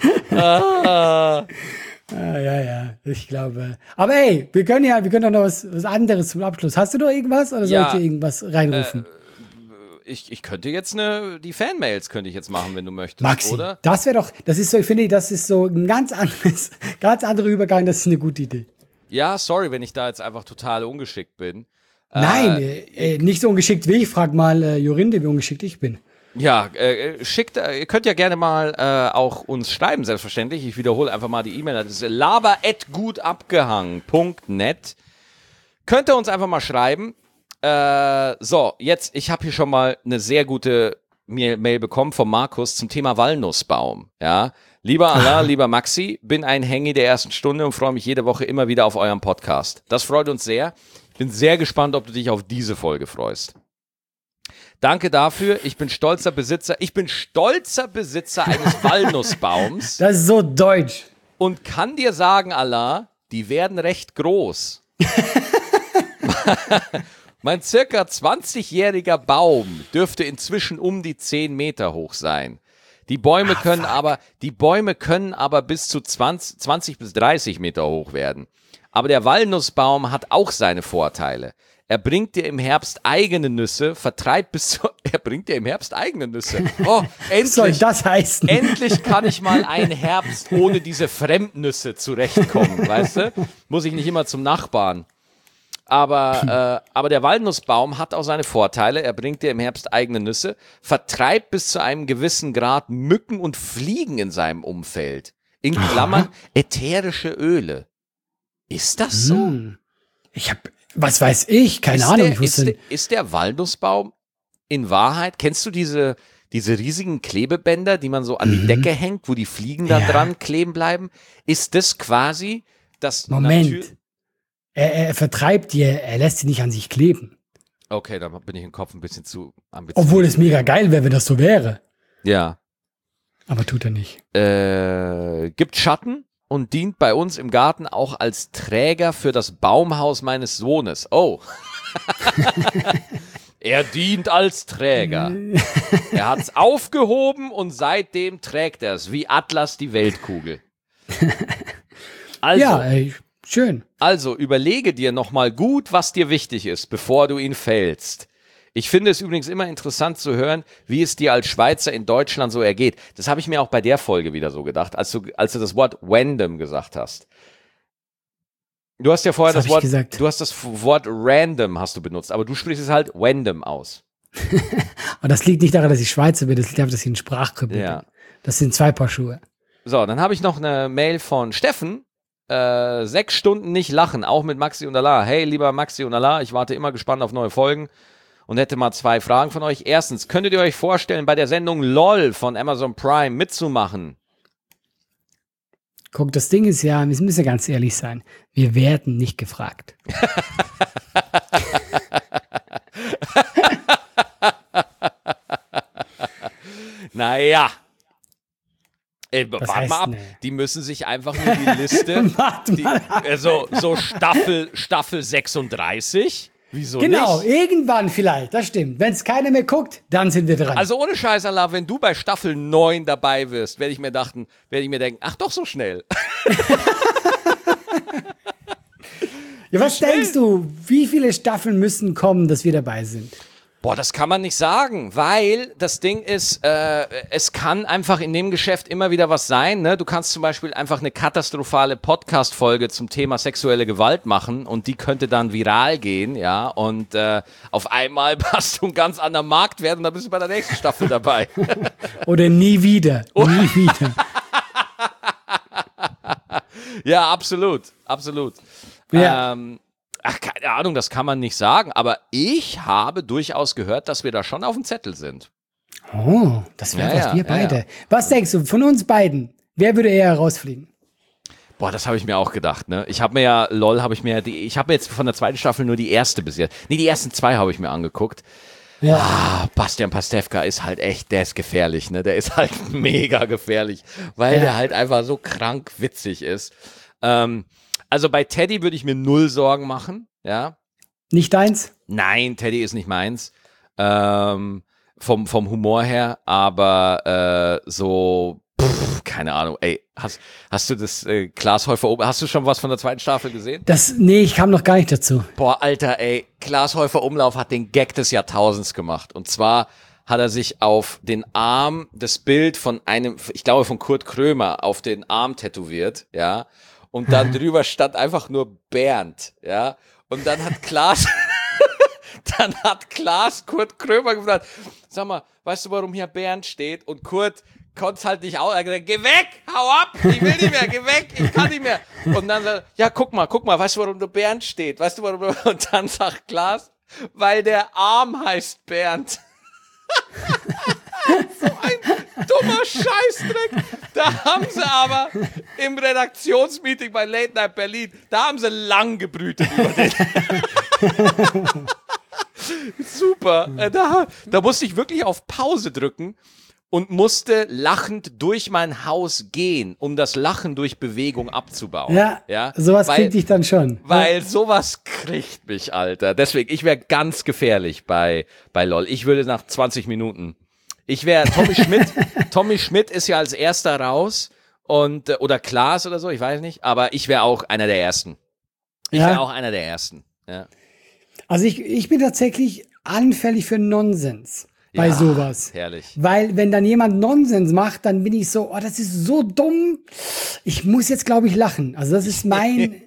A: Ah.
B: Ah, ja, ja, ich glaube. Aber ey, wir können ja, wir können doch noch was, was anderes zum Abschluss. Hast du noch irgendwas oder
A: ja,
B: soll ich dir irgendwas reinrufen?
A: Äh, Ich, ich könnte jetzt eine, die Fanmails könnte ich jetzt machen, wenn du möchtest,
B: Maxi,
A: oder?
B: Das wäre doch, das ist so, ich finde, das ist so ein ganz anderes, ganz anderer Übergang, das ist eine gute Idee.
A: Ja, sorry, wenn ich da jetzt einfach total ungeschickt bin.
B: Nein, äh, äh, nicht so ungeschickt wie ich, frag mal äh, Jorinde, wie ungeschickt ich bin.
A: Ja, äh, schickt, äh, ihr könnt ja gerne mal äh, auch uns schreiben, selbstverständlich. Ich wiederhole einfach mal die E-Mail-Adresse laber at gutabgehangen punkt net. Könnt ihr uns einfach mal schreiben. Äh, so, jetzt, ich habe hier schon mal eine sehr gute Mail bekommen von Markus zum Thema Walnussbaum. Ja, lieber Alain, lieber Maxi, bin ein Hengi der ersten Stunde und freue mich jede Woche immer wieder auf euren Podcast. Das freut uns sehr. Ich bin sehr gespannt, ob du dich auf diese Folge freust. Danke dafür. Ich bin stolzer Besitzer. Ich bin stolzer Besitzer eines Walnussbaums.
B: Das ist so deutsch.
A: Und kann dir sagen, Alain, die werden recht groß. Mein circa zwanzigjähriger Baum dürfte inzwischen um die zehn Meter hoch sein. Die Bäume ah, können fuck. aber, die Bäume können aber bis zu zwanzig, zwanzig bis dreißig Meter hoch werden. Aber der Walnussbaum hat auch seine Vorteile. er bringt dir im Herbst eigene Nüsse, vertreibt bis zu, er bringt dir im Herbst eigene Nüsse. Oh, endlich.
B: Was soll das heißen?
A: Endlich kann ich mal einen Herbst ohne diese Fremdnüsse zurechtkommen, weißt du? Muss ich nicht immer zum Nachbarn. Aber, äh, aber der Walnussbaum hat auch seine Vorteile. Er bringt dir im Herbst eigene Nüsse, vertreibt bis zu einem gewissen Grad Mücken und Fliegen in seinem Umfeld. In Klammern ätherische Öle. Ist das so?
B: Hm. Ich hab, was weiß ich, keine
A: ist
B: Ahnung.
A: Der,
B: ich wusste
A: ist, der, ist der Walnussbaum in Wahrheit, kennst du diese, diese riesigen Klebebänder, die man so an die
B: Mhm.
A: Decke hängt, wo die Fliegen da
B: Ja.
A: dran kleben bleiben? Ist das quasi das
B: Moment.
A: Natür-
B: Er, er vertreibt die, er lässt sie nicht an sich kleben.
A: Okay, da bin ich im Kopf ein bisschen zu ambitioniert.
B: Obwohl es mega geil wäre, wenn das so wäre.
A: Ja.
B: Aber tut er nicht.
A: Äh, gibt Schatten und dient bei uns im Garten auch als Träger für das Baumhaus meines Sohnes. Oh. Er dient als Träger. Er hat es aufgehoben und seitdem trägt er es, wie Atlas die Weltkugel. Also,
B: Ja, ey, schön.
A: also überlege dir nochmal gut, was dir wichtig ist, bevor du ihn fällst. Ich finde es übrigens immer interessant zu hören, wie es dir als Schweizer in Deutschland so ergeht. Das habe ich mir auch bei der Folge wieder so gedacht, als du, als du das Wort random gesagt hast. Du hast ja vorher
B: Was
A: das
B: hab
A: Wort,
B: ich gesagt?
A: du hast das Wort random hast du benutzt, aber du sprichst es halt random aus.
B: Aber das liegt nicht daran, dass ich Schweizer bin, das liegt daran, dass ich ein Sprachkörper
A: Ja.
B: bin. Das sind zwei Paar Schuhe.
A: So, dann habe ich noch eine Mail von Steffen. Äh, sechs Stunden nicht lachen, auch mit Maxi und Allah. Hey, lieber Maxi und Allah, ich warte immer gespannt auf neue Folgen und hätte mal zwei Fragen von euch. Erstens, könntet ihr euch vorstellen, bei der Sendung LOL von Amazon Prime mitzumachen?
B: Guck, das Ding ist ja, wir müssen ja ganz ehrlich sein, wir werden nicht gefragt.
A: Naja. Ey,
B: Was
A: warte
B: heißt
A: mal ab,
B: nee?
A: die müssen sich einfach nur die Liste,
B: Warte
A: die,
B: mal.
A: also so Staffel, Staffel sechsunddreißig, wieso
B: Genau,
A: nicht?
B: irgendwann vielleicht, das stimmt. Wenn es keiner mehr guckt, dann sind wir dran.
A: Also ohne Scheiß, Allah, wenn du bei Staffel neun dabei wirst, werde ich mir dachten, werde ich mir denken, ach doch so schnell.
B: ja, was
A: schnell.
B: denkst du, wie viele Staffeln müssen kommen, dass wir dabei sind?
A: Boah, das kann man nicht sagen, weil das Ding ist, äh, es kann einfach in dem Geschäft immer wieder was sein. Ne? Du kannst zum Beispiel einfach eine katastrophale Podcast-Folge zum Thema sexuelle Gewalt machen und die könnte dann viral gehen, ja, und äh, auf einmal hast du ein ganz anderer Marktwert und dann bist du bei der nächsten Staffel dabei.
B: Oder nie wieder,
A: Oh.
B: nie wieder.
A: Ja, absolut, absolut.
B: Ja.
A: Ähm, ach, keine Ahnung, das kann man nicht sagen, aber ich habe durchaus gehört, dass wir da schon auf dem Zettel sind.
B: Oh, das wäre
A: Ja,
B: was
A: ja,
B: wir
A: ja,
B: beide.
A: ja.
B: Was denkst du, von uns beiden, wer würde eher rausfliegen?
A: Boah, das habe ich mir auch gedacht, ne? Ich habe mir ja, lol, habe ich mir, die, ich habe mir jetzt von der zweiten Staffel nur die erste bis jetzt, nee, die ersten zwei habe ich mir angeguckt.
B: Ja.
A: Ah, Bastian Pastewka ist halt echt, der ist gefährlich, ne? Der ist halt mega gefährlich, weil
B: Ja.
A: der halt einfach so krank witzig ist. Ähm, also bei Teddy würde ich mir null Sorgen machen, ja?
B: Nicht deins?
A: Nein, Teddy ist nicht meins. Ähm, vom, vom Humor her, aber äh, so, pff, keine Ahnung. Ey, hast, hast du das äh, Klaas Häufer Umlauf, hast du schon was von der zweiten Staffel gesehen?
B: Das, nee, ich kam noch gar nicht dazu.
A: Boah, Alter, ey, Klaas Häufer Umlauf hat den Gag des Jahrtausends gemacht. Und zwar hat er sich auf den Arm das Bild von einem, ich glaube von Kurt Krömer, auf den Arm tätowiert, ja. Und dann drüber stand einfach nur Bernd, ja. Und dann hat Klaas, dann hat Klaas Kurt Krömer gefragt, sag mal, weißt du, warum hier Bernd steht? Und Kurt konnte es halt nicht aus. Er hat gesagt, geh weg, hau ab, ich will nicht mehr, geh weg, ich kann nicht mehr. Und dann sagt er, ja, guck mal, guck mal, weißt du, warum du Bernd steht? Weißt du, warum du, und dann sagt Klaas, weil der Arm heißt Bernd. So ein dummer Scheißdreck. Da haben sie aber im Redaktionsmeeting bei Late Night Berlin, da haben sie lang gebrütet über den. Super. Äh, Da, da musste ich wirklich auf Pause drücken und musste lachend durch mein Haus gehen, um das Lachen durch Bewegung abzubauen.
B: Ja,
A: ja?
B: sowas
A: weil,
B: kriegt dich dann schon.
A: Weil sowas kriegt mich, Alter. Deswegen, ich wäre ganz gefährlich bei, bei LOL. Ich würde nach zwanzig Minuten. Ich wäre Tommy Schmidt. Tommy Schmidt ist ja als erster raus und äh, oder Klaas oder so, ich weiß nicht. Aber ich wäre auch einer der Ersten. Ich
B: Ja.
A: wäre auch einer der Ersten. Ja.
B: Also ich, ich bin tatsächlich anfällig für Nonsens bei
A: Ja,
B: sowas.
A: herrlich.
B: Weil wenn dann jemand Nonsens macht, dann bin ich so, oh, das ist so dumm. Ich muss jetzt, glaube ich, lachen. Also das ist mein...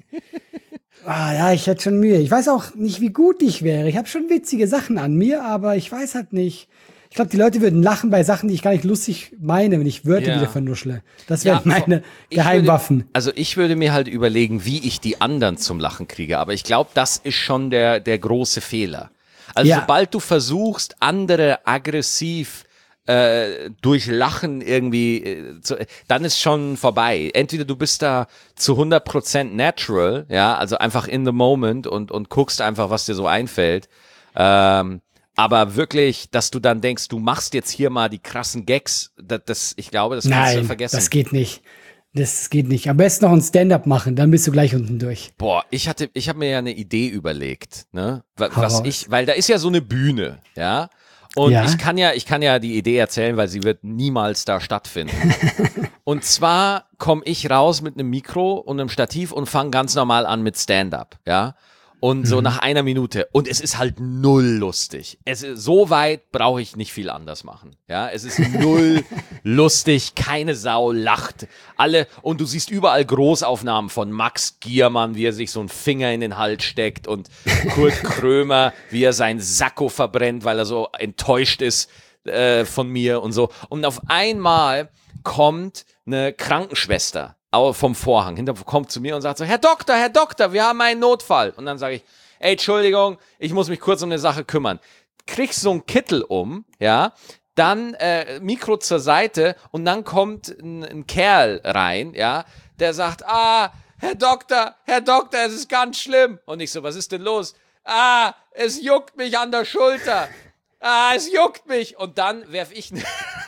B: Ah ja, ich hätte schon Mühe. Ich weiß auch nicht, wie gut ich wäre. Ich habe schon witzige Sachen an mir, aber ich weiß halt nicht. Ich glaube, die Leute würden lachen bei Sachen, die ich gar nicht lustig meine, wenn ich Wörter
A: Ja.
B: wieder vernuschle. Das wären
A: Ja,
B: meine
A: ich
B: Geheimwaffen.
A: Würde, also ich würde mir halt überlegen, wie ich die anderen zum Lachen kriege. Aber ich glaube, das ist schon der, der große Fehler. Also
B: Ja.
A: sobald du versuchst, andere aggressiv äh, durch Lachen irgendwie, äh, zu, dann ist schon vorbei. Entweder du bist da zu hundert Prozent natural, ja, also einfach in the moment und, und guckst einfach, was dir so einfällt. Ähm, aber wirklich, dass du dann denkst, du machst jetzt hier mal die krassen Gags, das, das ich glaube, das kannst du
B: Nein,
A: vergessen.
B: das geht nicht. Das geht nicht. Am besten noch ein Stand-up machen, dann bist du gleich unten durch.
A: Boah, ich hatte, ich habe mir ja eine Idee überlegt, ne? Wa-
B: Hau
A: Was
B: raus.
A: ich, weil da ist ja so eine Bühne, ja. Und
B: Ja.
A: ich kann ja, ich kann ja die Idee erzählen, weil sie wird niemals da stattfinden. Und zwar komme ich raus mit einem Mikro und einem Stativ und fange ganz normal an mit Stand-up, ja. Und so nach einer Minute. Und es ist halt null lustig. Es ist, so weit brauche ich nicht viel anders machen. Ja, es ist null lustig. Keine Sau lacht. Alle, und du siehst überall Großaufnahmen von Max Giermann, wie er sich so einen Finger in den Hals steckt und Kurt Krömer, wie er sein Sakko verbrennt, weil er so enttäuscht ist äh, von mir und so. Und auf einmal kommt eine Krankenschwester au- vom Vorhang, hinter, kommt zu mir und sagt so, Herr Doktor, Herr Doktor, wir haben einen Notfall. Und dann sage ich, ey, Entschuldigung, ich muss mich kurz um eine Sache kümmern. Kriegst so einen Kittel um, ja, dann äh, Mikro zur Seite und dann kommt ein, ein Kerl rein, ja, der sagt, ah, Herr Doktor, Herr Doktor, es ist ganz schlimm. Und ich so, was ist denn los? Ah, es juckt mich an der Schulter. Ah, es juckt mich. Und dann werf ich eine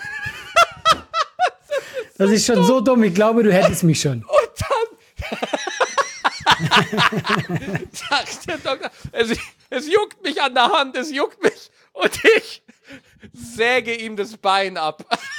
B: Das ist schon so dumm. Ich glaube, du hättest mich schon.
A: Und dann sagt der Doktor, es, es juckt mich an der Hand, es juckt mich. Und ich säge ihm das Bein ab.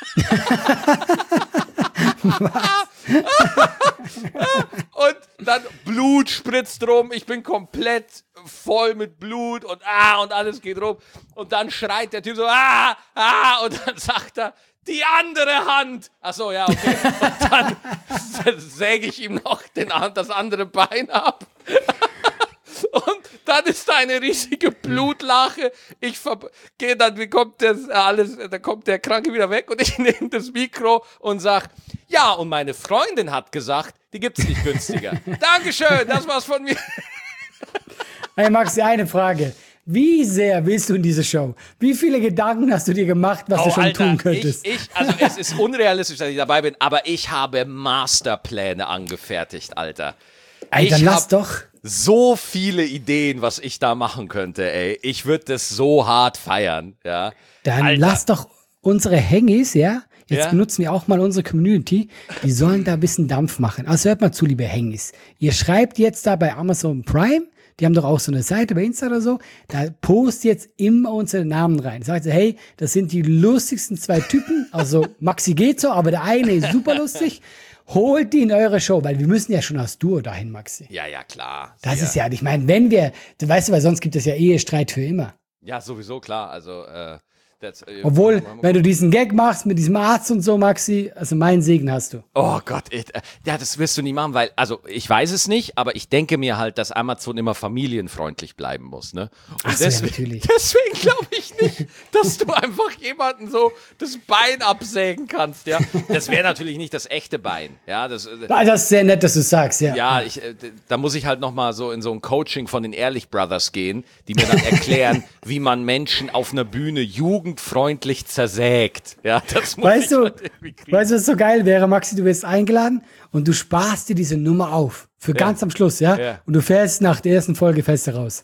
A: Und dann Blut spritzt rum, ich bin komplett voll mit Blut und ah, und alles geht rum. Und dann schreit der Typ so, ah, ah, und dann sagt er, die andere Hand. Ach so, ja, okay. Und dann säge ich ihm noch den, das andere Bein ab. Und dann ist da eine riesige Blutlache. Ich gehe, dann kommt das alles, dann kommt der Kranke wieder weg und ich nehme das Mikro und sag, ja, und meine Freundin hat gesagt, die gibt's nicht günstiger. Dankeschön, das war's von mir.
B: Hey Maxi, eine Frage. Wie sehr willst du in diese Show? Wie viele Gedanken hast du dir gemacht, was du schon
A: Alter,
B: tun könntest?
A: Ich, ich, also es ist unrealistisch, dass ich dabei bin, aber ich habe Masterpläne angefertigt, Alter.
B: Ey, dann
A: ich
B: lass
A: hab
B: doch.
A: so viele Ideen, was ich da machen könnte, ey. Ich würde das so hart feiern, ja.
B: Dann
A: Alter.
B: lass doch unsere Hengis, ja? Jetzt
A: Ja.
B: benutzen wir auch mal unsere Community. Die sollen da ein bisschen Dampf machen. Also hört mal zu, liebe Hengis. Ihr schreibt jetzt da bei Amazon Prime, die haben doch auch so eine Seite bei Insta oder so, da post jetzt immer unsere Namen rein. Sagt so, hey, das sind die lustigsten zwei Typen. Also Maxi geht so, aber der eine ist super lustig. Holt die in eure Show, weil wir müssen ja schon als Duo dahin, Maxi.
A: Ja, ja, klar.
B: Das
A: ja.
B: ist ja, ich meine, wenn wir, du weißt du, weil sonst gibt es ja Ehestreit für immer.
A: Ja, sowieso, klar. Also, äh, das, äh,
B: Obwohl, wenn du diesen Gag machst mit diesem Arzt und so, Maxi, also meinen Segen hast du.
A: Oh Gott, ich, äh, ja, das wirst du nie machen, weil, also ich weiß es nicht, aber ich denke mir halt, dass Amazon immer familienfreundlich bleiben muss, ne? Und
B: Ach so, ja,
A: deswegen,
B: natürlich.
A: deswegen glaube ich nicht, dass du einfach jemanden so das Bein absägen kannst, ja? Das wäre natürlich nicht das echte Bein, ja? Das, äh,
B: Ah, das ist sehr nett, dass du sagst, ja.
A: ja, ich, äh, d- da muss ich halt nochmal so in so ein Coaching von den Ehrlich Brothers gehen, die mir dann erklären, wie man Menschen auf einer Bühne jugendfreundlich zersägt. Ja, das muss
B: Weißt
A: ich
B: du,
A: halt irgendwie kriegen.
B: weißt du, was so geil wäre, Maxi? Du wirst eingeladen und du sparst dir diese Nummer auf. Für ganz am Schluss, ja?
A: Ja.
B: Und du fährst nach der ersten Folge fest raus.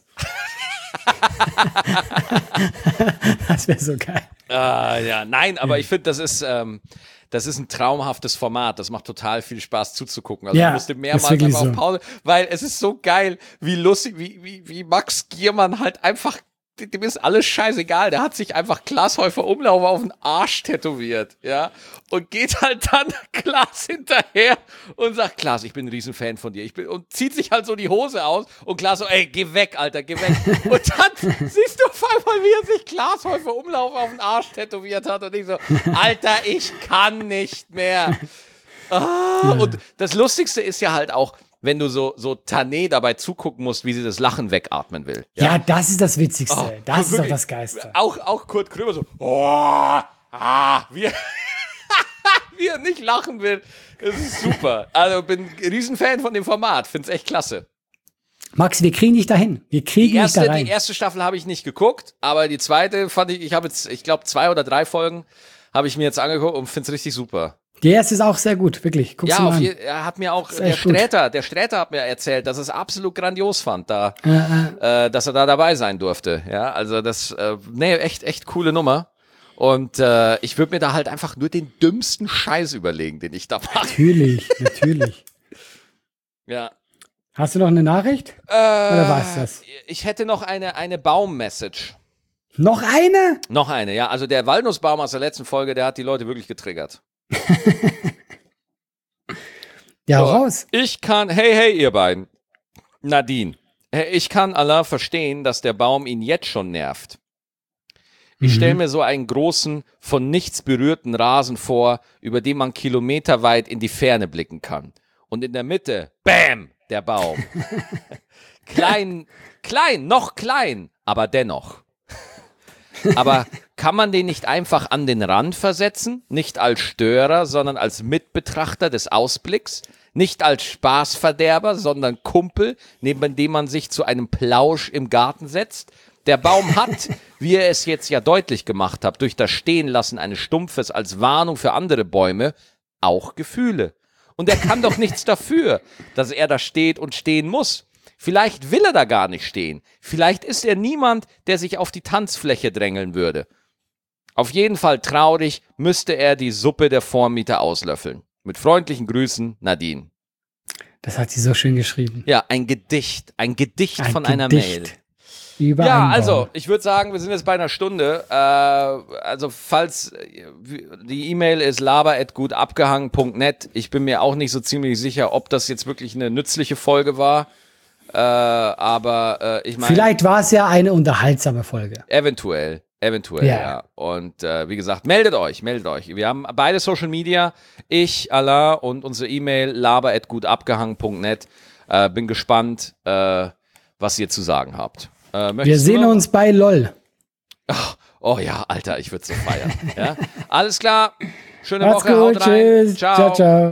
B: Das wäre so geil.
A: Ah, ja, nein, aber ich finde, das ist, ähm, das ist ein traumhaftes Format. Das macht total viel Spaß zuzugucken. Also
B: Ja,
A: ich musste
B: ist
A: mehrmals
B: wirklich
A: einfach auf
B: so.
A: Pause, weil es ist so geil, wie lustig, wie, wie, wie Max Giermann halt einfach dem ist alles scheißegal. Der hat sich einfach Glashäufer Umlauf auf den Arsch tätowiert, ja, und geht halt dann Klaas hinterher und sagt, Klaas, ich bin ein Riesenfan von dir. Ich bin, und zieht sich halt so die Hose aus und Klaas so, ey, geh weg, Alter, geh weg. Und dann siehst du auf einmal, wie er sich Glashäufer Umlauf auf den Arsch tätowiert hat und ich so, Alter, ich kann nicht mehr. Ah, und das Lustigste ist ja halt auch, wenn du so, so Tané dabei zugucken musst, wie sie das Lachen wegatmen will.
B: Ja, ja das ist das Witzigste. Oh, das ist doch das Geiste.
A: Auch, auch Kurt Krömer so, oh, ah, wie, wie er nicht lachen will. Das ist super. Also bin ein Riesenfan von dem Format. Find's echt klasse.
B: Max, wir kriegen dich dahin. Wir kriegen
A: die erste,
B: dich da rein.
A: Die erste Staffel habe ich nicht geguckt, aber die zweite fand ich, ich habe jetzt, ich glaube, zwei oder drei Folgen habe ich mir jetzt angeguckt und find's richtig super.
B: Die erste ist auch sehr gut, wirklich. Guck's
A: ja,
B: mal
A: auf
B: an.
A: Je, er hat mir auch, der Sträter, der Sträter hat mir erzählt, dass es absolut grandios fand, da, äh, äh. Äh, dass er da dabei sein durfte. Ja, also das, äh, nee, echt, echt coole Nummer. Und äh, ich würde mir da halt einfach nur den dümmsten Scheiß überlegen, den ich da mache.
B: Natürlich, natürlich.
A: Ja.
B: Hast du noch eine Nachricht?
A: Äh,
B: Oder war's das?
A: Ich hätte noch eine, eine Baum-Message.
B: Noch eine?
A: Noch eine, ja. Also der Walnussbaum aus der letzten Folge, der hat die Leute wirklich getriggert.
B: Ja,
A: so,
B: raus.
A: Ich kann, hey, hey, ihr beiden. Nadine, ich kann Alain verstehen, dass der Baum ihn jetzt schon nervt. Ich mhm. stelle mir so einen großen, von nichts berührten Rasen vor, über den man kilometerweit in die Ferne blicken kann. Und in der Mitte, bam, der Baum. Klein, klein, noch klein, aber dennoch. Aber kann man den nicht einfach an den Rand versetzen? Nicht als Störer, sondern als Mitbetrachter des Ausblicks? Nicht als Spaßverderber, sondern Kumpel, neben dem man sich zu einem Plausch im Garten setzt? Der Baum hat, wie ihr es jetzt ja deutlich gemacht habt, durch das Stehenlassen eines Stumpfes als Warnung für andere Bäume, auch Gefühle. Und er kann doch nichts dafür, dass er da steht und stehen muss. Vielleicht will er da gar nicht stehen. Vielleicht ist er niemand, der sich auf die Tanzfläche drängeln würde. Auf jeden Fall traurig müsste er die Suppe der Vormieter auslöffeln. Mit freundlichen Grüßen, Nadine.
B: Das hat sie so schön geschrieben.
A: Ja, ein Gedicht. Ein Gedicht
B: ein
A: von
B: Gedicht
A: einer Mail.
B: Über
A: ja,
B: einen
A: also,
B: Baum.
A: ich würde sagen, wir sind jetzt bei einer Stunde. Äh, also, falls die E-Mail ist laber at gutabgehangen punkt net. Ich bin mir auch nicht so ziemlich sicher, ob das jetzt wirklich eine nützliche Folge war. Äh, aber äh, ich meine.
B: Vielleicht war es ja eine unterhaltsame Folge.
A: Eventuell, eventuell, ja. ja. Und äh, wie gesagt, meldet euch, meldet euch. Wir haben beide Social Media, ich, Alain und unsere E-Mail laber at gutabgehangen punkt net. Äh, bin gespannt, äh, was ihr zu sagen habt. Äh,
B: Wir sehen uns bei LOL.
A: Ach, oh ja, Alter, ich würde so feiern. ja? Alles klar, schöne
B: Macht's
A: Woche,
B: gut,
A: haut rein.
B: tschüss.
A: Ciao,
B: ciao. ciao.